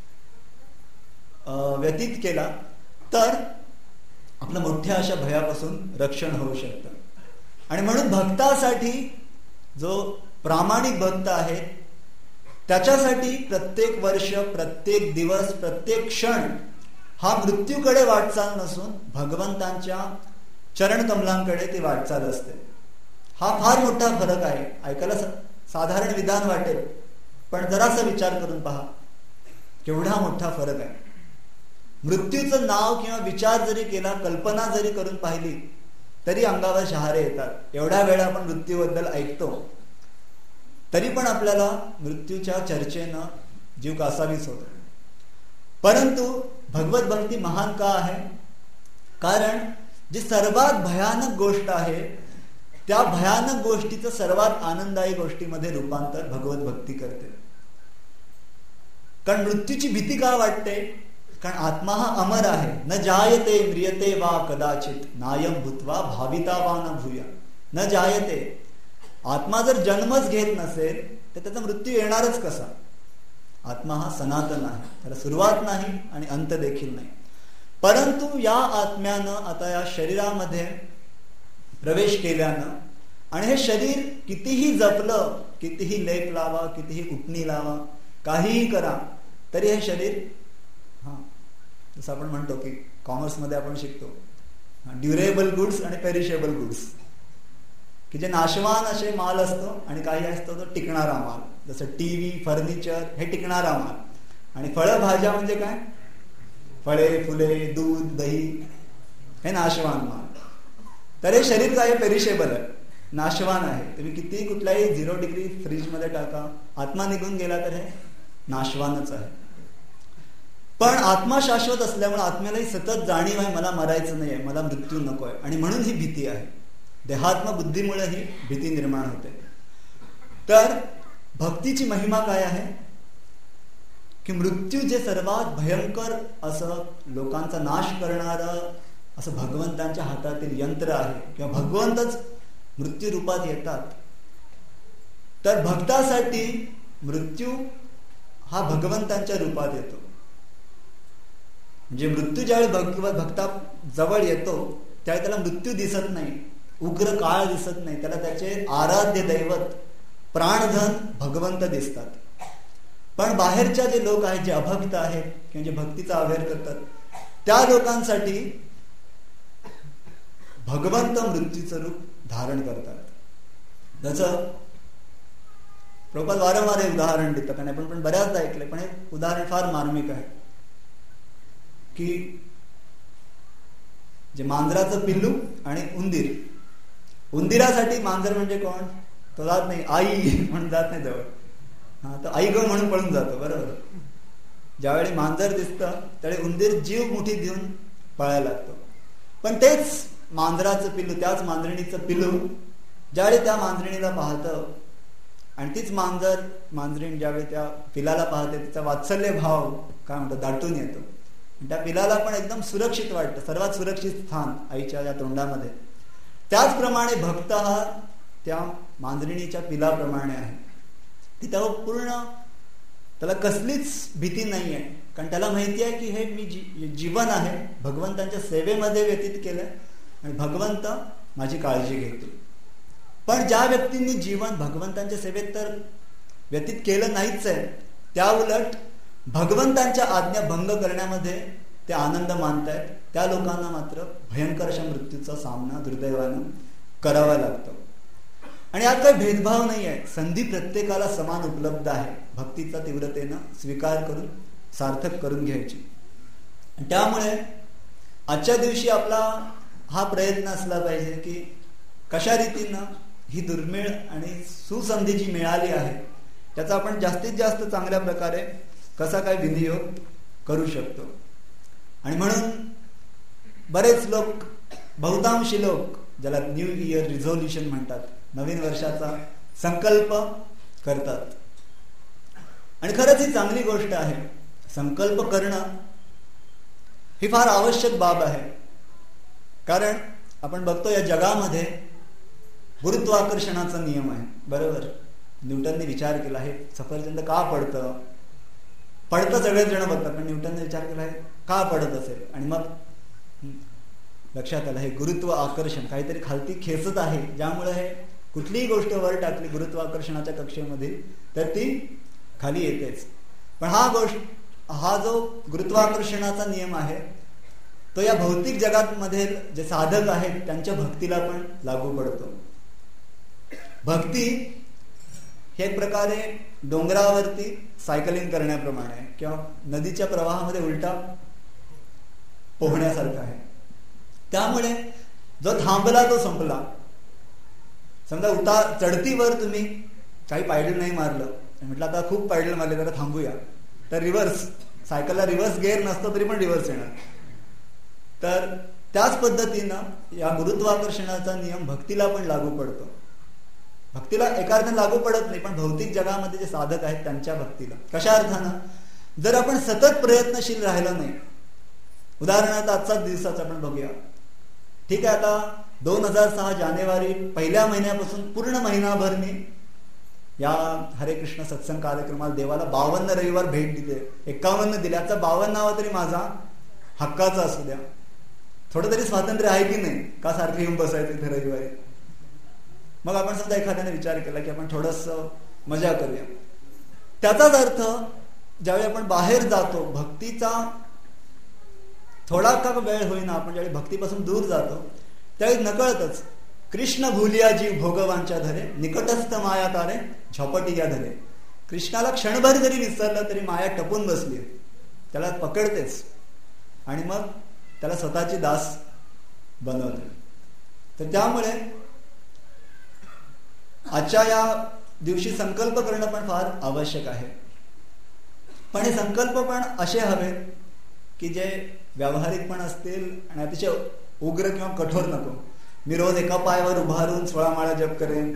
व्यतीत केला तर आपलं मोठ्या अशा भयापासून रक्षण होऊ शकतं. आणि म्हणून भक्तासाठी, जो प्रामाणिक भक्त आहे, त्याच्यासाठी प्रत्येक वर्ष, प्रत्येक दिवस, प्रत्येक क्षण हा मृत्यूकडे वाटचाल नसून भगवंतांच्या चरणकमलांकडे ती वाटचाल असते. हा फार मोठा फरक आहे. ऐकायला साधारण विधान वाटेल, पण जरासा विचार करून पहा केवढा मोठा फरक आहे. मृत्यूचं नाव किंवा विचार जरी केला, कल्पना जरी करून पाहिली, तरी अंगावर शहारे येतात. एवढ्या वेळा आपण मृत्यूबद्दल ऐकतो, तरी पण आपल्याला मृत्यूच्या चर्चेनं जीव कासावीस होतो. परंतु भगवत भक्ती महान का आहे? कारण जी सर्वात भयानक गोष्ट आहे, त्या भयानक गोष्टीचं सर्वात आनंददायी गोष्टीमध्ये रूपांतर भगवत भक्ती करते. कारण मृत्यूची भीती का वाटते? कारण आत्मा हा अमर आहे. न जायते म्रियते वा कदाचित नायम भूत्वा भाविता वा न भूया. न जायते, आत्मा जर जन्मच घेत नसेल तर त्याचा मृत्यू येणारच कसा? आत्मा हा सनातन आहे, त्याला सुरुवात नाही आणि अंत देखील नाही. परंतु या आत्म्यानं आता या शरीरामध्ये प्रवेश केल्यानं, आणि हे शरीर कितीही जपलं, कितीही लेप लावा, कितीही उटणी लावा, काहीही करा, तरी हे शरीर, जसं आपण म्हणतो की कॉमर्समध्ये आपण शिकतो ड्युरेबल गुड्स आणि पेरिशेबल गुड्स. की जे नाशवान असे माल असतो आणि काही असतो तो टिकणारा माल, जसं टीव्ही, फर्निचर हे टिकणारा माल. आणि फळं भाज्या म्हणजे काय? फळे, फुले, दूध, दही हे नाशवान माल. तर हे शरीर काय पेरिशेबल आहे, नाशवान आहे. तुम्ही किती कुठल्याही 0 डिग्री फ्रीजमध्ये टाका, आत्मा निघून गेला तर हे नाशवानच आहे. पण आत्मा शाश्वत असल्यामुळे आत्म्यालाही सतत जाणीव आहे मला मरायचं नाहीये, मला मृत्यू नकोय, आणि म्हणून ही भीती आहे. देहात्म बुद्धीमुळे ही भीती निर्माण होते. तर भक्तीची महिमा काय आहे की मृत्यू जे सर्वात भयंकर असं लोकांचा नाश करणारं असं भगवंतांच्या हातातील यंत्र आहे, किंवा भगवंतच मृत्यू रूपात येतात. तर भक्तासाठी मृत्यू हा भगवंतांच्या रूपात येतो. म्हणजे मृत्यू ज्यावेळी भक्ता जवळ येतो त्यावेळी त्याला मृत्यू दिसत नाही, उग्र काळ दिसत नाही, त्याला त्याचे आराध्य दैवत प्राणधन भगवंत दिसतात. पण बाहेरच्या जे लोक आहेत, जे अभक्त आहेत किंवा जे भक्तीचा अभ्यास करतात, त्या लोकांसाठी भगवंत मृत्यूचं रूप धारण करतात. जसं प्रभुपाद वारंवार हे उदाहरण देतात आणि आपण पण बऱ्याचदा ऐकले, पण हे उदाहरण फार मार्मिक आहे की जे मांजराचं पिल्लू आणि उंदीर. उंदिरासाठी मांजर म्हणजे कोण? तो जात नाही, आई म्हणून जात नाही जवळ, तर आई ग म्हणून पळून जातो. बरोबर. ज्यावेळी मांजर दिसतं त्यावेळी उंदीर जीव मुठीत घेऊन पळायला लागतो. पण तेच मांजराचं पिल्लू, त्याच मांजरणीचं पिल्लू ज्यावेळी त्या मांजरणीला पाहतं आणि तीच मांजरीण ज्यावेळी त्या पिलाला पाहते, तिचा वात्सल्य भाव काय म्हणतो दाटून येतो. त्या पिलाला पण एकदम सुरक्षित वाटतं, सर्वात सुरक्षित स्थान आईच्या या तोंडामध्ये. त्याचप्रमाणे भक्त हा त्या मांजरणीच्या पिलाप्रमाणे आहे की त्याला पूर्ण, त्याला कसलीच भीती नाही आहे, कारण त्याला माहिती आहे की हे मी जीवन आहे, भगवंतांच्या सेवेमध्ये व्यतीत केलंय आणि भगवंत माझी काळजी घेतो. पण ज्या व्यक्तींनी जीवन भगवंतांच्या सेवेत तर व्यतीत केलं नाहीच आहे, त्या उलट भगवंतांच्या आज्ञा भंग करण्यामध्ये ते आनंद मानतायत, त्या लोकांना मात्र भयंकर अशा मृत्यूचा सामना दुर्दैवानं करावा लागतो. आणि यात काही भेदभाव नाही आहे, संधी प्रत्येकाला समान उपलब्ध आहे भक्तीचा तीव्रतेनं स्वीकार करून सार्थक करून घ्यायची. त्यामुळे आजच्या दिवशी आपला हा प्रयत्न असला पाहिजे की कशा रीतीनं ही दुर्मिळ आणि सुसंधी जी मिळाली आहे त्याचा आपण जास्तीत जास्त चांगल्या प्रकारे कसा काय विनियोग करू शकतो. आणि म्हणून बरेच लोक, बहुतांशी लोक ज्याला न्यू इयर रिझोल्युशन म्हणतात, नवीन वर्षाचा संकल्प करतात. आणि खरंच ही चांगली गोष्ट आहे. संकल्प करणं ही फार आवश्यक बाब आहे, कारण आपण बघतो या जगामध्ये गुरुत्वाकर्षणाचा नियम आहे. बरोबर. न्यूटनने विचार केला आहे सफरचंद का पडतं, पडतं सगळेच जण बघतात, पण न्यूटनने विचार केला आहे का पडत असेल, आणि मग लक्षात आलं हे गुरुत्व आकर्षण काहीतरी खालती खेचत आहे, ज्यामुळे हे कुठलीही गोष्ट वर टाकली गुरुत्वाकर्षणाच्या कक्षेमध्ये तर ती खाली येतेच. पण हा जो गुरुत्वाकर्षणाचा नियम आहे तो या भौतिक जगामध्ये जे साधक आहेत त्यांच्या भक्तीला पण लागू पडतो. भक्ती हे एक प्रकारे डोंगरावरती सायकलिंग करण्याप्रमाणे किंवा नदीच्या प्रवाहामध्ये उलटा पोहण्यासारखा आहे. त्यामुळे जो थांबला तो संपला. समजा चढतीवर तुम्ही काही पायडल नाही मारलं, म्हटलं आता खूप पायडल मारले जरा थांबूया, तर रिव्हर्स, सायकलला रिव्हर्स गिअर नसतो तरी पण रिव्हर्स येणार. तर त्याच पद्धतीनं या गुरुत्वाकर्षणाचा नियम भक्तीला पण लागू पडतो. भक्तीला एका अर्थाने लागू पडत नाही, पण भौतिक जगामध्ये जे साधक आहेत त्यांच्या भक्तीला. कशा अर्थानं? जर आपण सतत प्रयत्नशील राहिलो नाही, उदाहरणार्थ आजचाच दिवसाचा आपण बघूया. ठीक आहे, आता 2006 जानेवारी पहिल्या महिन्यापासून पूर्ण महिनाभर मी या हरे कृष्ण सत्संग कार्यक्रमाला देवाला 52 रविवार भेट दिले, 51 दिले. आजचा 52वा तरी माझा हक्काचा असू द्या. थोडं तरी स्वातंत्र्य आहे की नाही, का सारखं येऊन बसायचं इथे रविवारी. मग आपण समजा एखाद्याने विचार केला की आपण थोडस मजा करूया. त्याचाच अर्थ ज्यावेळी आपण बाहेर जातो, भक्तीचा थोडा का वेळ होईना आपण ज्यावेळी भक्तीपासून दूर जातो त्यावेळी नकळतच कृष्ण भूलिया जीव भोगवांच्या धरे, निकटस्थ माया तारे झपटिया धरे. कृष्णाला क्षणभर जरी विसरलं तरी माया टपून बसली, त्याला पकडतेच आणि मग त्याला स्वतःची दास बनवते. तर त्यामुळे आजच्या या दिवशी संकल्प करणं पण फार आवश्यक आहे. पण हे संकल्प पण असे हवेत की जे व्यावहारिक पण असतील आणि अतिशय उग्र किंवा कठोर नको. मी रोज एका पायावर उभारून 16 माळा जप करेन,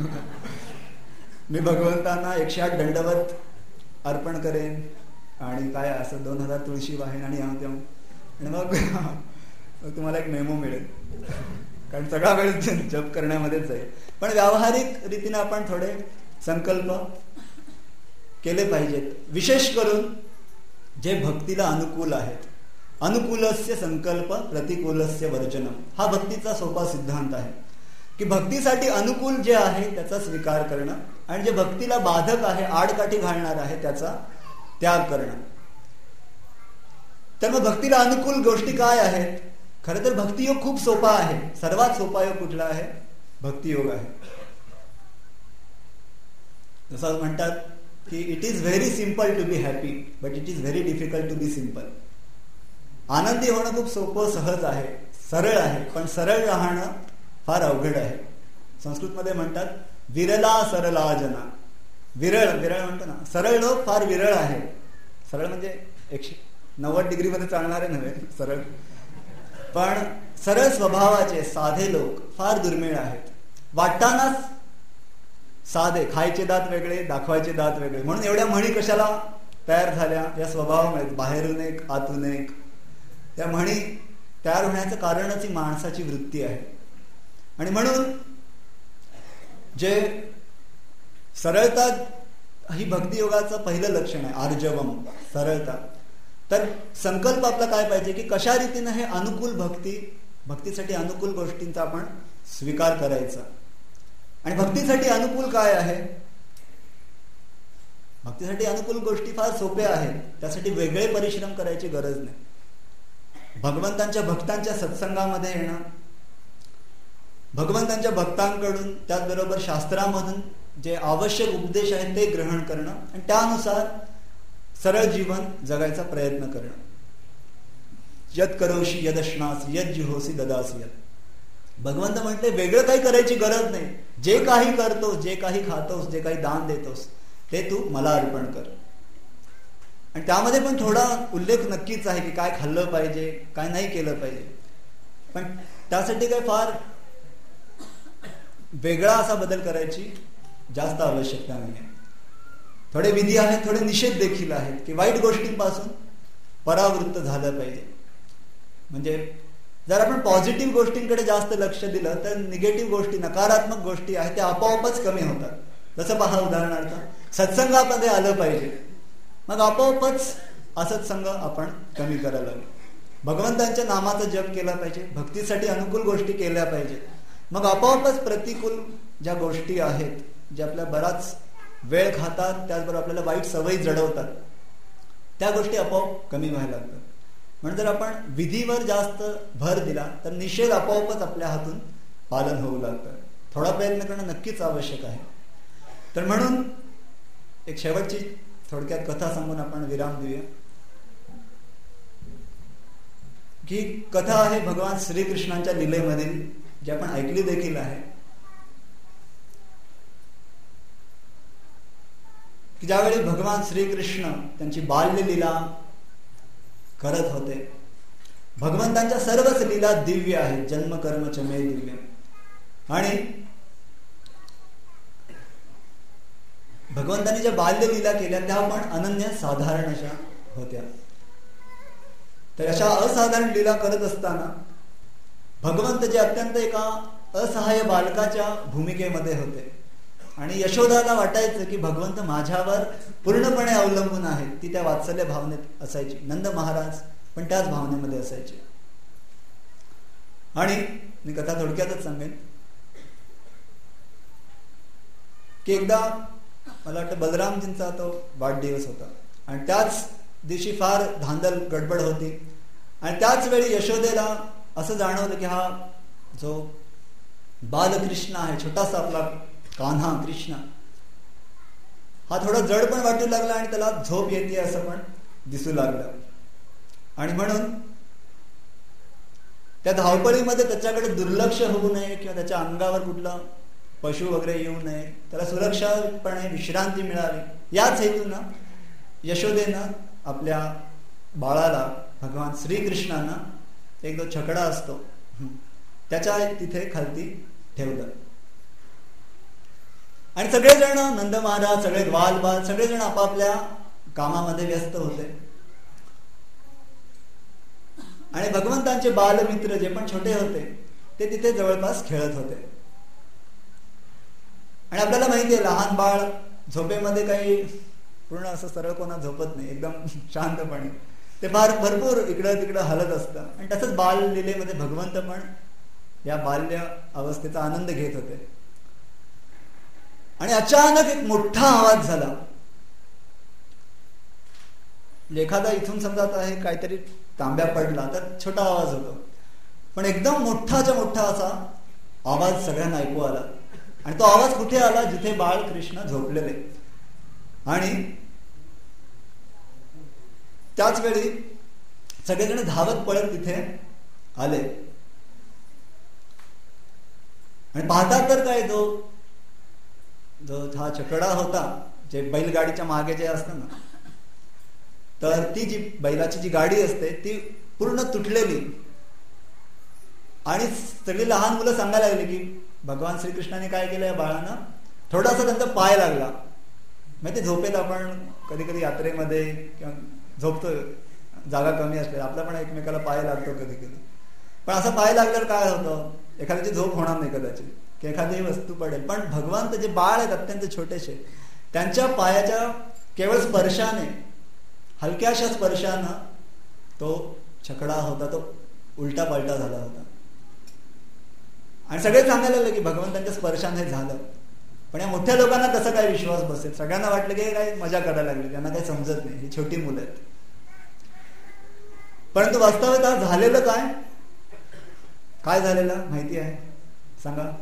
मी भगवंतांना 108 दंडवत अर्पण करेन आणि काय असं 2000 तुळशी वाहेन आणि मग तुम्हाला एक मेमो मिळेल, कारण सगळा वेळ जप करण्यामध्येच जाईल. पण व्यावहारिक रीतीने आपण थोडे संकल्प केले पाहिजेत, विशेष करून जे भक्तीला अनुकूल आहेत. अनुकूलस्य संकल्प प्रतिकूलस्य वर्जनम, हा भक्तीचा सोपा सिद्धांत आहे की भक्तीसाठी अनुकूल जे आहे त्याचा स्वीकार करणं आणि जे भक्तीला बाधक आहे, आडकाठी घालणार आहे, त्याचा त्याग करणं. तर मग भक्तीला अनुकूल गोष्टी काय आहेत? खरं तर भक्तियोग खूप सोपा आहे. सर्वात सोपा योग कुठला आहे? भक्तियोग आहे. जसं म्हणतात की it is very simple to be happy but it is very difficult to be simple. आनंदी होणं खूप सोपं, सहज आहे, सरळ आहे, पण सरळ राहणं फार अवघड आहे. संस्कृतमध्ये म्हणतात विरला सरला जना. विरळ म्हणतो ना, सरळ लोक फार विरळ आहे. सरळ म्हणजे 190 डिग्रीमध्ये चालणारे नव्हे, सरळ. पण सरळ स्वभावाचे साधे लोक फार दुर्मिळ आहेत. वाटतानाच साधे, खायचे दात वेगळे, दाखवायचे दात वेगळे, म्हणून एवढ्या म्हणी कशाला तयार झाल्या? या स्वभावामुळे. बाहेरून एक, आतून एक. त्या म्हणी तयार होण्याचं कारणच ही माणसाची वृत्ती आहे. आणि म्हणून जे सरळता ही भक्तियोगाचं पहिलं लक्षण आहे, आर्जवम, सरळता. तर संकल्प आपला काय पाहिजे की कशा रीतीनं हे अनुकूल भक्तीसाठी अनुकूल गोष्टींचा आपण स्वीकार करायचा. आणि भक्तीसाठी अनुकूल काय आहे? भक्तीसाठी अनुकूल गोष्टी फार सोप्या आहेत. त्यासाठी वेगळे परिश्रम करायची गरज नाही. भगवंतांच्या भक्तांच्या सत्संगामध्ये येणं, भगवंतांच्या भक्तांकडून त्याचबरोबर शास्त्रामधून जे आवश्यक उपदेश आहेत ते ग्रहण करणं आणि त्यानुसार सरळ जीवन जगायचा प्रयत्न करणं. यद करोशी यदश्नासी यद जिहोसी ददासी यद. भगवंत म्हणते वेगळं काही करायची गरज नाही. जे काही करतोस, जे काही खातोस, जे काही दान देतोस ते तू मला अर्पण कर. आणि त्यामध्ये पण थोडा उल्लेख नक्कीच आहे की काय खाल्लं पाहिजे, काय नाही केलं पाहिजे. पण त्यासाठी काय फार वेगळा असा बदल करायची जास्त आवश्यकता नाही. थोडे विधी आहेत, थोडे निषेध देखील आहेत की वाईट गोष्टींपासून परावृत्त झालं पाहिजे. म्हणजे जर आपण पॉझिटिव्ह गोष्टींकडे जास्त लक्ष दिलं तर निगेटिव्ह गोष्टी, नकारात्मक गोष्टी आहेत त्या आपोआपच कमी होतात. जसं पहा उदाहरणार्थ सत्संगामध्ये आलं पाहिजे, मग आपोआपच असत्संग आपण कमी करायला लागलो. भगवंतांच्या नामाचा जप केला पाहिजे, भक्तीसाठी अनुकूल गोष्टी केल्या पाहिजे, मग आपोआपच प्रतिकूल ज्या गोष्टी आहेत ज्या आपल्या बराच वेळ खातात, त्याचबरोबर आपल्याला वाईट सवयी जडवतात, त्या गोष्टी आपोआप कमी व्हायला लागतात. म्हणून जर आपण विधीवर जास्त भर दिला तर निषेध आपोआपच आपल्या हातून पालन होऊ लागतं. थोडा प्रयत्न करणं नक्कीच आवश्यक आहे. तर म्हणून एक शेवटची थोडक्यात कथा सांगून आपण विराम देऊया. ही कथा आहे भगवान श्रीकृष्णांच्या लीलेमधील, जी आपण ऐकली देखील आहे. की ज्यावेळी भगवान श्रीकृष्ण त्यांची बाल्य लीला करत होते. भगवंतांच्या सर्वच लीला दिव्य आहेत, जन्म कर्म चमे दिव्य. आणि भगवंतांनी ज्या बाल्य लीला केल्या त्या पण अनन्य साधारण अशा होत्या. तर अशा असाधारण लीला करत असताना भगवंत जे अत्यंत एका असहाय्य बालकाच्या भूमिकेमध्ये होते आणि यशोदाला वाटायचं की भगवंत माझ्यावर पूर्णपणे अवलंबून आहेत. ती त्या वात्सल्य भावनेत असायची. नंद महाराज पण त्याच भावनेमध्ये असायचे. आणि मी कथा थोडक्यातच सांगेन की एकदा मला वाटतं बलरामजींचा तो वाढदिवस होता आणि त्याच दिवशी फार धांदल गडबड होती. आणि त्याच वेळी यशोदेला असं जाणवलं की हा जो बालकृष्ण आहे, छोटासा आपला कान्हा कृष्ण, हा थोडा जड पण वाटू लागला आणि त्याला झोप येते असं पण दिसू लागलं. आणि म्हणून त्या धावपळीमध्ये त्याच्याकडे दुर्लक्ष होऊ नये किंवा त्याच्या अंगावर कुठला पशु वगैरे येऊ नये, त्याला सुरक्षापणे विश्रांती मिळावी, याच हेतूनं यशोदेनं आपल्या बाळाला, भगवान श्रीकृष्णांना, एक जो छकडा असतो त्याच्या तिथे खालती ठेवलं. आणि सगळेजण, नंद महाराज, सगळे बाल सगळेजण आपापल्या कामामध्ये व्यस्त होते. आणि भगवंतांचे बालमित्र जे पण छोटे होते ते तिथे जवळपास खेळत होते. आणि आपल्याला माहिती आहे, लहान बाळ झोपेमध्ये काही पूर्ण असं सरळ कोणा झोपत नाही, एकदम शांतपणे ते भरपूर इकडं तिकडं हलत असतं. आणि तसंच बाल लीलेमध्ये भगवंत पण या बाल्य अवस्थेचा आनंद घेत होते. आणि अचानक एक मोठा आवाज झाला. एखादा इथून समजा आहे काहीतरी तांब्या पडला तर छोटा आवाज होतो, पण एकदम मोठाच्या मोठा असा आवाज सगळ्यांना ऐकू आला. आणि तो आवाज कुठे आला? जिथे बाळ कृष्ण झोपलेले. आणि त्याच वेळी सगळेजण धावत पळत तिथे आले. आणि पाहतात तर काय, जो हा छकडा होता, जे बैलगाडीच्या मागे जे असतं ना, तर ती जी बैलाची जी गाडी असते ती पूर्ण तुटलेली. आणि सगळी लहान मुलं सांगायला लागली की भगवान श्रीकृष्णाने काय केलं, या बाळांना थोडासा त्यांचा पाय लागला. माहिती, झोपेत आपण कधी कधी यात्रेमध्ये किंवा झोपतो, जागा कमी असते, आपला पण एकमेकाला पाय लागतो कधी कधी. पण असं पाय लागल्यावर काय होतं, एखाद्याची झोप होणार नाही कदाचित, की एखादी वस्तू पडेल. पण भगवान जे बाळ आहेत अत्यंत छोटेसे, त्यांच्या पायाच्या केवळ स्पर्शाने, हलक्याशा स्पर्शानं तो छकडा होता तो उलटा पालटा झाला होता. आणि सगळे सांगायला लागले की भगवंतांच्या स्पर्शाने झालं. पण या मोठ्या लोकांना कसं काय विश्वास बसेल? सगळ्यांना वाटलं की काय मजा करायला लागली, त्यांना काही समजत नाही, ही छोटी मुलं आहेत. परंतु वास्तवात झालेलं काय झालेलं माहिती आहे? सांगा.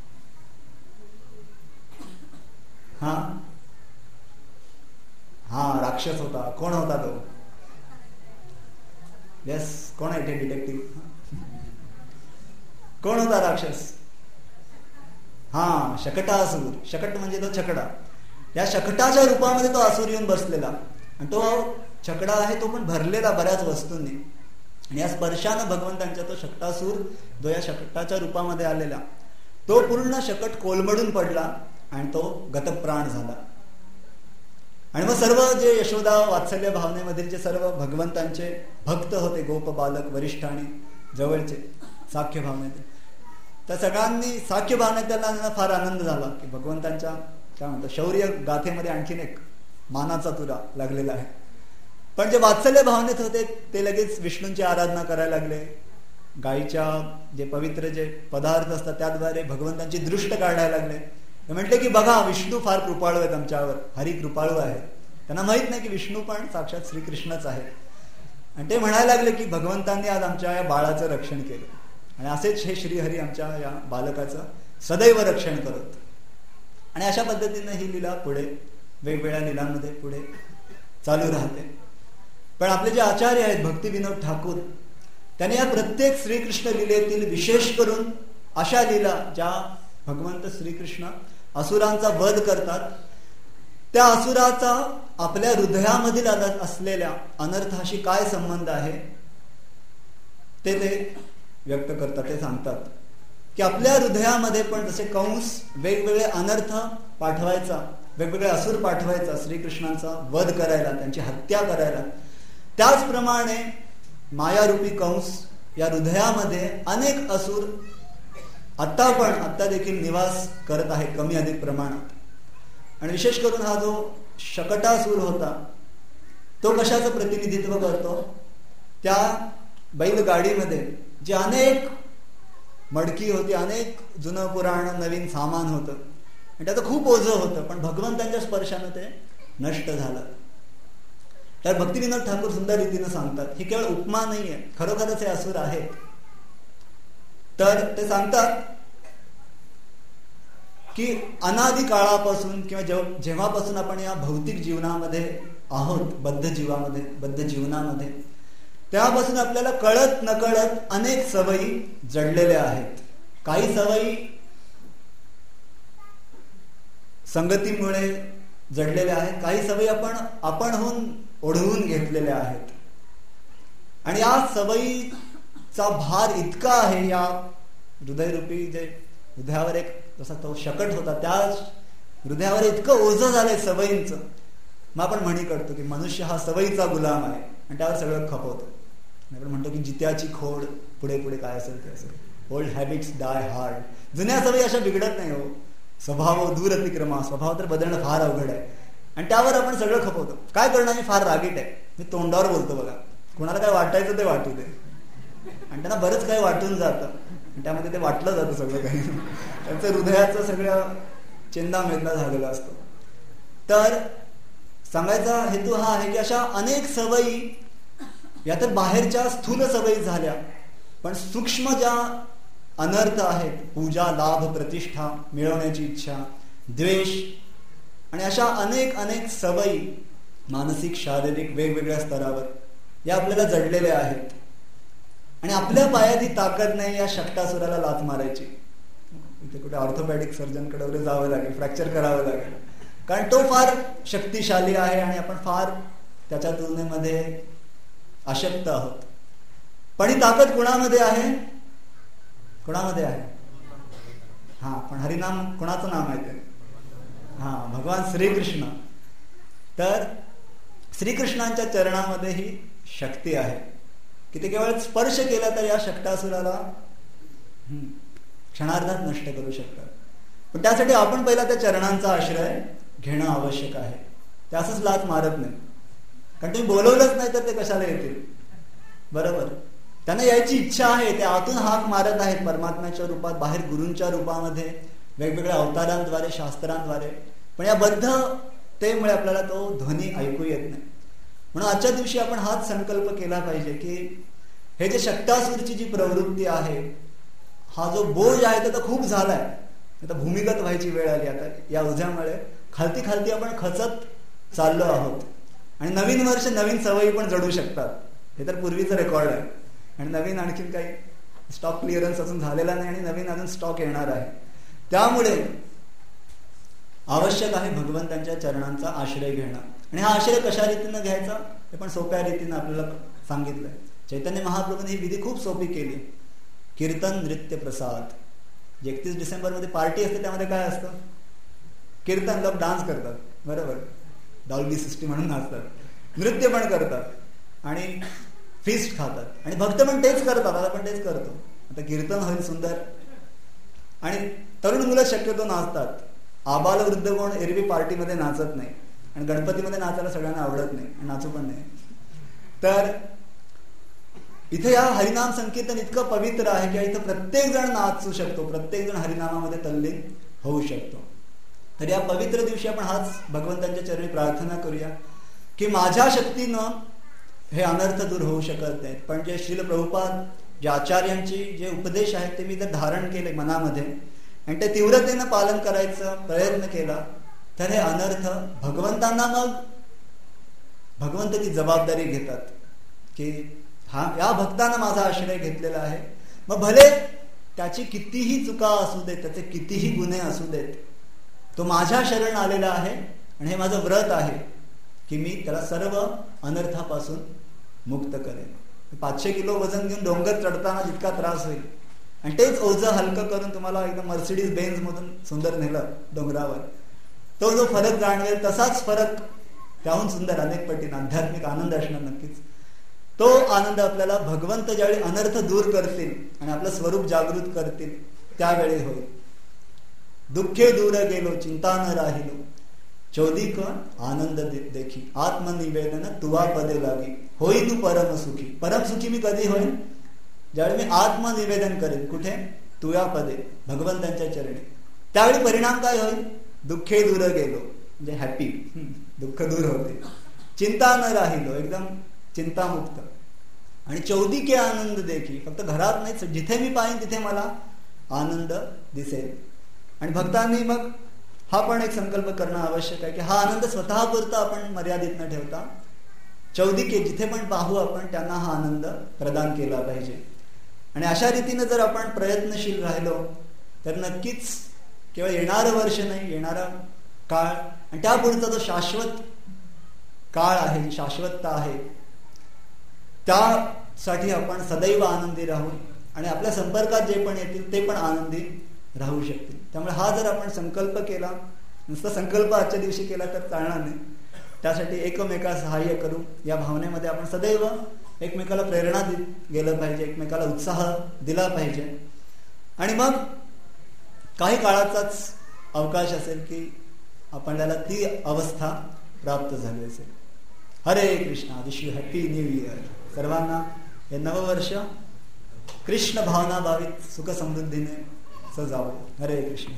हा राक्षस होता. कोण होता तो? यस, कोण आहे ते डिटेक्टिव्ह? कोण होता राक्षस? शकटासूर. शकट म्हणजे तो छकडा. या शकटाच्या रूपामध्ये तो असुर येऊन बसलेला. आणि तो छकडा आहे तो पण भरलेला बऱ्याच वस्तूंनी. आणि या स्पर्शानं भगवंतांच्या तो शकटासूर, जो या शकटाच्या रूपामध्ये आलेला, तो पूर्ण शकट कोलमडून पडला आणि तो गतप्राण झाला. आणि मग सर्व जे यशोदा वात्सल्य भावनेमधील जे सर्व भगवंतांचे भक्त होते, गोप बालक, वरिष्ठ आणि जवळचे, साख्य भावनेचे, त्या सगळ्यांनी साख्य भावनेत त्यांना फार आनंद झाला की भगवंतांच्या काय म्हणतात शौर्य गाथेमध्ये आणखीन एक मानाचा तुरा लागलेला आहे. पण जे वात्सल्य भावनेत होते ते लगेच विष्णूंची आराधना करायला लागले. गायीच्या जे पवित्र जे पदार्थ असतात त्याद्वारे भगवंतांची दृष्ट काढायला लागले. ते म्हटले की बघा, विष्णू फार कृपाळू आहेत आमच्यावर, हरी कृपाळू आहे. त्यांना माहित नाही की विष्णू पण साक्षात श्रीकृष्णच आहे. आणि ते म्हणायला लागले की भगवंतांनी आज आमच्या या बाळाचं रक्षण केलं आणि असेच हे श्रीहरी आमच्या या बालकाचं सदैव रक्षण करत. आणि अशा पद्धतीनं ही लीला पुढे वेगवेगळ्या लीलांमध्ये पुढे चालू राहते. पण आपले जे आचार्य आहेत भक्ती विनोद ठाकूर, त्यांनी या प्रत्येक श्रीकृष्ण लीलेतील विशेष करून अशा लीला ज्या भगवंत श्रीकृष्ण असुरांचा वध करतात, त्या असुराचा आपल्या हृदयामधील असलेल्या अनर्थाशी काय संबंध आहे ते व्यक्त करतात. ते सांगतात की आपल्या हृदयामध्ये पण जसे कंस वेगवेगळे अनर्थ पाठवायचा, वेगवेगळे असुर पाठवायचा श्रीकृष्णांचा वध करायला, त्यांची हत्या करायला, त्याचप्रमाणे मायारूपी कंस या हृदयामध्ये अनेक असुर आता देखील निवास करत आहे, कमी अधिक प्रमाणात. आणि विशेष करून हा जो शकटासूर होता तो कशाचं प्रतिनिधित्व करतो? त्या बैलगाडीमध्ये जे अनेक मडकी होती, अनेक जुनं पुराण नवीन सामान होतं आणि त्याचं खूप ओझं होतं, पण भगवंतांच्या स्पर्शानं ते नष्ट झालं. तर भक्तिविनोद ठाकूर सुंदर रीतीनं सांगतात, ही केवळ उपमा नाहीये, खरोखरच हे असुर आहेत. तर ते सांगतात की अनादी काळापासून किंवा जेव्हापासून आपण या भौतिक जीवनामध्ये आहोत, बद्ध जीवनामध्ये, तेव्हापासून आपल्याला कळत नकळत अनेक सवयी जडलेल्या आहेत. काही सवयी संगतीमुळे जडलेल्या आहेत, काही सवयी आपणहून ओढवून घेतलेल्या आहेत. आणि या सवयीचा भार इतका आहे, या हृदयरूपी जे हृदयावर एक जसा तो शकट होता, त्या हृदयावर इतकं ओझं झालंय सवयींचं. मग आपण म्हणी करतो की मनुष्य हा सवयीचा गुलाम आहे, आणि त्यावर सगळं खपवतो. आपण म्हणतो की जित्याची खोड, पुढे पुढे काय असेल ते असेल. Old habits die hard. जुन्या सवयी अशा बिघडत नाही हो. स्वभाव दूर अतिक्रमा, स्वभाव तर बदलणं फार अवघड आहे, आणि त्यावर आपण सगळं खपवतो. काय करणार, मी फार रागीट आहे, मी तोंडावर बोलतो बघा, कोणाला काय वाटायचं ते वाटू दे, आणि त्यांना बरंच काही वाटून जातं, त्यामध्ये ते वाटलं जातं सगळं काही. त्यांचं हृदयाचं सगळं चेंदामेंदा झालेला असतो. तर सांगायचा हेतू हा आहे की अशा अनेक सवयी या तर बाहेरच्या स्थूल सवयी झाल्या, पण सूक्ष्म ज्या अनर्थ आहेत, पूजा, लाभ, प्रतिष्ठा मिळवण्याची इच्छा, द्वेष, आणि अशा अनेक अनेक सवयी मानसिक, शारीरिक वेगवेगळ्या स्तरावर या आपल्याला जडलेल्या आहेत. आणि आपल्या पायात ही ताकद नाही या शक्टासुराला लाथ मारायची. इथे कुठे ऑर्थोपॅडिक सर्जनकडे वगैरे जावं लागेल, फ्रॅक्चर करावं लागेल, कारण तो फार शक्तिशाली आहे आणि आपण फार त्याच्या तुलनेमध्ये अशक्त आहोत. पण ही ताकद कुणामध्ये आहे? कुणामध्ये आहे? हा, पण हरिनाम कुणाचं नाम आहे ते? हा, भगवान श्रीकृष्ण. तर श्रीकृष्णांच्या चरणामध्ये ही शक्ती आहे की ते केवळ स्पर्श केला तर या शक्तासुराला क्षणार्धात नष्ट करू शकतात. पण त्यासाठी आपण पहिला त्या चरणांचा आश्रय घेणं आवश्यक आहे. ते असंच लाच मारत नाही, कारण तुम्ही बोलवलंच नाही तर ते कशाला येतील? बरोबर, त्यांना यायची इच्छा आहे, ते आतून हाक मारत आहेत परमात्म्याच्या रूपात, बाहेर गुरूंच्या रूपामध्ये, वेगवेगळ्या अवतारांद्वारे, शास्त्रांद्वारे. पण या बद्धतेमुळे आपल्याला तो ध्वनी ऐकू येत नाही. म्हणून आजच्या दिवशी आपण हाच संकल्प केला पाहिजे की हे जे शक्तासुरची जी प्रवृत्ती आहे, हा जो बोज आहे तो खूप झालाय, आता भूमिगत व्हायची वेळ आली. आता या ओझ्यामुळे खालती खालती आपण खचत चाललो आहोत. आणि नवीन वर्ष नवीन सवयी पण जडू शकतात. हे तर पूर्वीचं रेकॉर्ड आहे, आणि नवीन आणखीन काही स्टॉक क्लिअरन्स अजून झालेला नाही, आणि नवीन अजून स्टॉक येणार आहे. त्यामुळे आवश्यक आहे भगवंतांच्या चरणांचा आश्रय घेणं. आणि हा आश्रय कशा रीतीनं घ्यायचा हे पण सोप्या रीतीनं आपल्याला सांगितलंय. चैतन्य महाप्रभूंनी ही विधी खूप सोपी केली. कीर्तन, नृत्य, प्रसाद. 31 डिसेंबरमध्ये पार्टी असते, त्यामध्ये काय असतं? कीर्तन, लोक डान्स करतात, बरोबर, डॉल्बी सिस्टम म्हणून नाचतात, नृत्य पण करतात, आणि फीस्ट खातात. आणि भक्त पण तेच करतात, आता पण तेच करतो. आता कीर्तन होईल सुंदर, आणि तरुण मुलं शक्यतो नाचतात. आबाल वृद्ध कोण एरवी पार्टीमध्ये नाचत नाही, आणि गणपतीमध्ये नाचायला सगळ्यांना आवडत नाही, आणि नाचू पण नाही. तर इथे या हरिनाम संकीर्तन इतकं पवित्र आहे की इथं प्रत्येक जण नाचू शकतो, प्रत्येक जण हरिनामामध्ये तल्लीन होऊ शकतो. तर या पवित्र दिवशी आपण हाच भगवंतांच्या चरणी प्रार्थना करूया की माझ्या शक्तीनं हे अनर्थ दूर होऊ शकत नाहीत, पण जे श्रील प्रभुपाद, जे आचार्यांचे जे उपदेश आहेत ते मी जर धारण केले मनामध्ये आणि ते तीव्रतेनं पालन करायचा प्रयत्न केला, तर हे अनर्थ भगवंतांना, मग भगवंत ती जबाबदारी घेतात की हा या भक्तानं माझा आश्रय घेतलेला आहे, मग भले त्याची कितीही चुका असू देत, त्याचे कितीही गुन्हे असू देत, तो माझ्या शरण आलेला आहे, आणि हे माझं व्रत आहे की मी त्याला सर्व अनर्थापासून मुक्त करेन. 500 किलो वजन घेऊन डोंगर चढताना जितका त्रास होईल, आणि तेच ओझं हलकं करून तुम्हाला एकदम मर्सिडीज बेन्झ मधून सुंदर नेलं डोंगरावर, तो जो फरक जाणवेल, तसाच फरक त्याहून सुंदर अनेक पटीने आध्यात्मिक आनंद असणार नक्कीच. तो आनंद आपल्याला भगवंत ज्यावेळी अनर्थ दूर करतील आणि आपलं स्वरूप जागृत करतील त्यावेळी होईल. दुःखे दूर गेलो, चिंता न राहिलो, चौदिक आनंद देखी, आत्मनिवेदन तुवा पदे लागी, होई तू परम सुखी. परम सुखी मी कधी होईल? ज्यावेळी मी आत्मनिवेदन करेन. कुठे? तुया पदे, भगवंतांच्या चरणी. त्यावेळी परिणाम काय होईल? दुःखे दूर गेलो, म्हणजे हॅपी, दुःख दूर होते. चिंता न राहिलो, एकदम चिंतामुक्त. आणि चौदिके आनंद देखी, फक्त घरात नाही, जिथे मी पाहीन तिथे मला आनंद दिसेल. आणि भक्तांनी मग हा पण एक संकल्प करणं आवश्यक आहे की हा आनंद स्वतःपुरता आपण मर्यादित न ठेवता चौदिके जिथे पण पाहू आपण त्यांना हा आनंद प्रदान केला पाहिजे. आणि अशा रीतीने जर आपण प्रयत्नशील राहिलो तर नक्कीच केवळ येणारं वर्ष नाही, येणारा काळ आणि त्यापुढचा जो शाश्वत काळ आहे, शाश्वतता आहे, त्यासाठी आपण सदैव आनंदी राहू आणि आपल्या संपर्कात जे पण येतील ते पण आनंदी राहू शकतील. त्यामुळे हा जर आपण संकल्प केला, नुसता संकल्प आजच्या दिवशी केला तर चालणार नाही. त्यासाठी एकमेकाला सहाय्य करू या भावनेमध्ये आपण सदैव एकमेकाला प्रेरणा गेलं पाहिजे, एकमेकाला उत्साह दिला पाहिजे. आणि मग काही काळाचाच अवकाश असेल की आपल्याला ती अवस्था प्राप्त झाली असेल. Hare Krishna. Wish you happy new year. सर्वांना हे नववर्ष कृष्ण भावना भावित सुख समृद्धीने सजावं. हरे कृष्ण.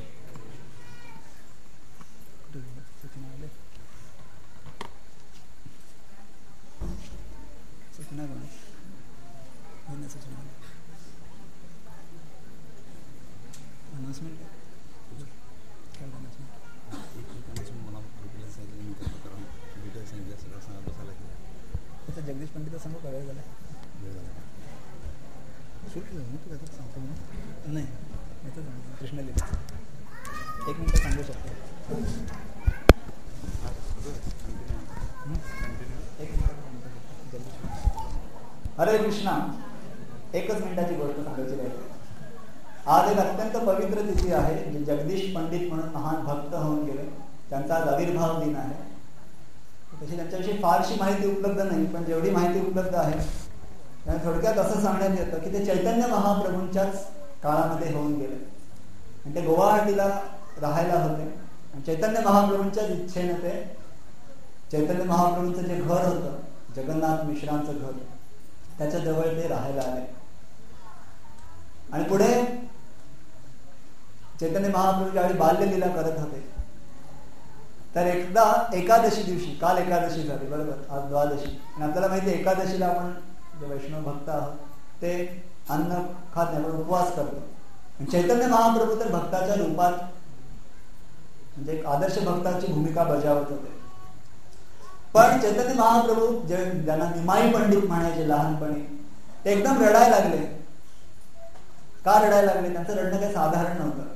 जगदीश पंडित सांगू का? वेळ झाला नाही, कृष्ण लिहिलं. एक मिनिट सांगू शकतो. हरे कृष्णा. एकच मिनिटाची गोष्ट सांगायची राहिली. आज एक अत्यंत पवित्र तिथी आहे. जे जगदीश पंडित म्हणून महान भक्त होऊन गेले, त्यांचा आज आविर्भाव दिन आहे. तशी त्यांच्याविषयी फारशी माहिती उपलब्ध नाही, पण जेवढी माहिती उपलब्ध आहे त्याने थोडक्यात असं सांगण्यात येतं की ते चैतन्य महाप्रभूंच्याच काळामध्ये होऊन गेले आणि ते गुवाहाटीला राहायला होते. आणि चैतन्य महाप्रभूंच्याच इच्छेने ते चैतन्य महाप्रभूंचं जे घर होतं, जगन्नाथ मिश्रांचं घर, त्याच्या जवळ ते राहायला आले. आणि पुढे चैतन्य महाप्रभू ज्यावेळी बाल्यलीला करत होते तर एकदा एकादशी दिवशी, काल एकादशी झाली बरोबर, आज द्वादशी, आणि आपल्याला माहिती आहे एकादशीला आपण जे वैष्णव भक्त आहोत ते अन्न खात नाही, आपण उपवास करतो. चैतन्य महाप्रभू तर भक्ताच्या रूपात म्हणजे एक आदर्श भक्ताची भूमिका बजावत होते. पण चैतन्य महाप्रभू जे ज्यांना निमाई पंडित म्हणायचे लहानपणी, ते एकदम रडायला लागले. का रडायला लागले? त्यांचं रडणं काही साधारण नव्हतं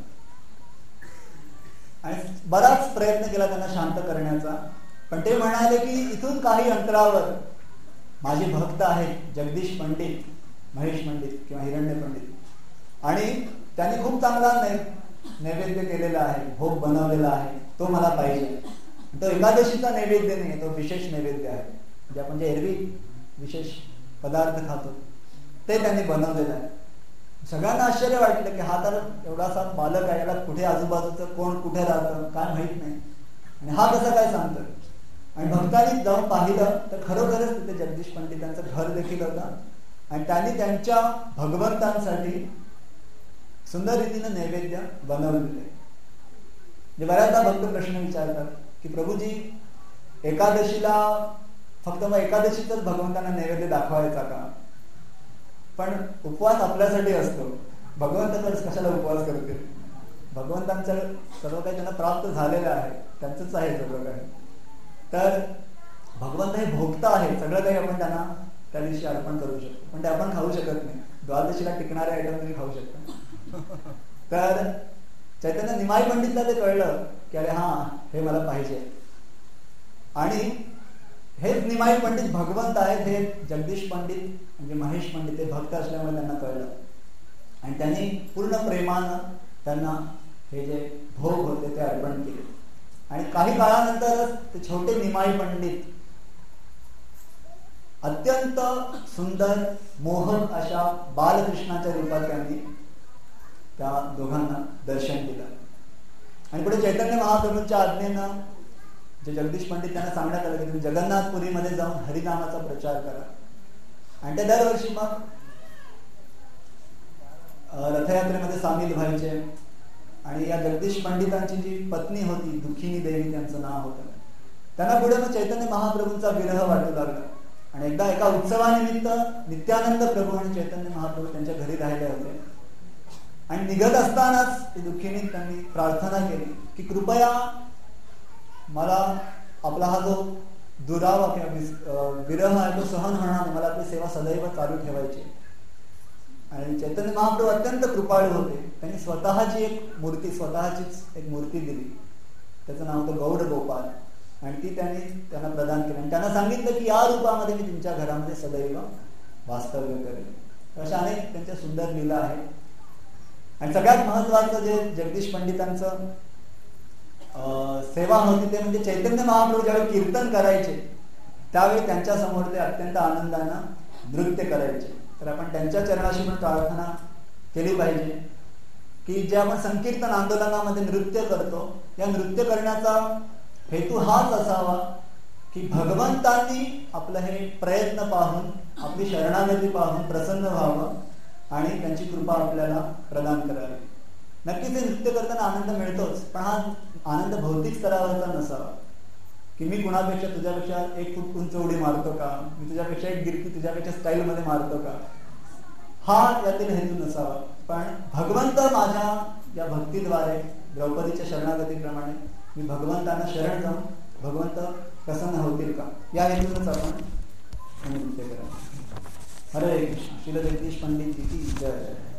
आणि बराच प्रयत्न केला त्यांना शांत करण्याचा. पण ते म्हणाले की इथून काही अंतरावर माझे भक्त आहेत जगदीश पंडित, महेश पंडित किंवा हिरण्य पंडित, आणि त्यांनी खूप चांगला नैवेद्य केलेला आहे, भोग बनवलेला आहे, तो मला पाहिजे. तो एकादशीचा नैवेद्य नाही, तो विशेष नैवेद्य आहे. म्हणजे आपण जे एरवी विशेष पदार्थ खातो ते त्यांनी बनवलेलं आहे. सगळ्यांना आश्चर्य वाटलं की हा तर एवढासा बालक आहे, याला कुठे आजूबाजूचं कोण कुठे राहतं काय माहित नाही, आणि हा कसं काय सांगतो. आणि भक्तांनी जाऊन पाहिलं तर खरोखरच तिथे जगदीश पंडितांचं घर देखील होतं आणि त्यांनी त्यांच्या भगवंतांसाठी सुंदर रीतीने नैवेद्य बनवलेले. बऱ्याचदा भक्त प्रश्न विचारतात की प्रभूजी एकादशीला फक्त मग एकादशीतच भगवंतांना नैवेद्य दाखवायचा का? पण उपवास आपल्यासाठी असतो, भगवंत कशाला उपवास करते? भगवंतांचं सर्व काही त्यांना प्राप्त झालेलं आहे, त्यांचंच आहे सगळं काही. तर भगवंत हे भोगता आहे, सगळं काही आपण त्यांना त्या दिवशी अर्पण करू शकतो, पण ते आपण खाऊ शकत नाही. द्वादशीला टिकणारे आयटम तुम्ही खाऊ शकता. तर चैतन्य निमाई पंडितला ते कळलं की अरे हा हे मला पाहिजे, आणि हेच निमाई पंडित भगवंत आहेत, हे जगदीश पंडित म्हणजे महेश पंडित हे भक्त असल्यामुळे त्यांना कळलं आणि त्यांनी पूर्ण प्रेमानं त्यांना हे जे भोग होते ते अर्पण केले. आणि काही काळानंतरच ते छोटे निमाई पंडित अत्यंत सुंदर मोहक अशा बालकृष्णाच्या रूपात त्यांनी त्या दोघांना दर्शन दिलं. आणि पुढे चैतन्य महाप्रभूंच्या आज्ञेनं जे जगदीश पंडित त्यांना सांगण्यात आलं की तुम्ही जगन्नाथपुरीमध्ये जाऊन हरिनामाचा प्रचार करा. आणि ते दरवर्षी मग रथयात्रेमध्ये सामील व्हायचे. आणि या जगदीश पंडितांची जी पत्नी होती, दुखिनी देवी त्यांचं नाव होतं, त्यांना पुढे मग चैतन्य महाप्रभूंचा विरह वाटू लागला. आणि एकदा एका उत्सवानिमित्त नित्यानंद प्रभू आणि चैतन्य महाप्रभू त्यांच्या घरी राहिले होते. आणि निघत असतानाच ती दुःखीने त्यांनी प्रार्थना केली की कृपया मला आपला हा जो दुरावा किंवा विरह आहे तो सहन होणार नाही, मला आपली सेवा सदैव चालू ठेवायची. आणि चैतन्य महाप्रभू अत्यंत कृपाळू होते. त्यांनी स्वतःची एक मूर्ती, स्वतःचीच एक मूर्ती दिली, त्याचं नाव होतं गौड गोपाल, आणि ती त्यांना प्रदान केली आणि त्यांना सांगितलं की या रूपामध्ये मी तुमच्या घरामध्ये सदैव वास्तव्य करेन. अशा अनेक त्यांच्या सुंदर लीला आहेत. आणि सगळ्यात महत्वाचं जे जगदीश पंडितांचं सेवा होती ते म्हणजे चैतन्य महाप्रभू ज्यावेळी कीर्तन करायचे त्यावेळी त्यांच्या समोर ते अत्यंत आनंदानं नृत्य करायचे. तर आपण त्यांच्या चरणाशी पण प्रार्थना केली पाहिजे की जे आपण संकीर्तन आंदोलनामध्ये नृत्य करतो, या नृत्य करण्याचा हेतू हाच असावा की भगवंतांनी आपलं हे प्रयत्न पाहून, आपली शरणागती पाहून प्रसन्न व्हावं आणि त्यांची कृपा आपल्याला प्रदान करावी. नक्कीच हे नृत्य करताना आनंद मिळतोच, पण हा आनंद भौतिक स्तरावरचा नसावा की मी कुणापेक्षा तुझ्यापेक्षा 1 फूट उंच उडी मारतो का, मी तुझ्यापेक्षा एक गिरकी तुझ्यापेक्षा स्टाईलमध्ये मारतो का, हा यातील हेतू नसावा. पण भगवंत माझ्या या भक्तीद्वारे द्रौपदीच्या शरणागतीप्रमाणे मी भगवंतांना शरण जाऊन भगवंत प्रसन्न होतील का, या हेतूनच आपण नृत्य करा. हरे कृष्ण. श्रील जगदीश पंडित की जय.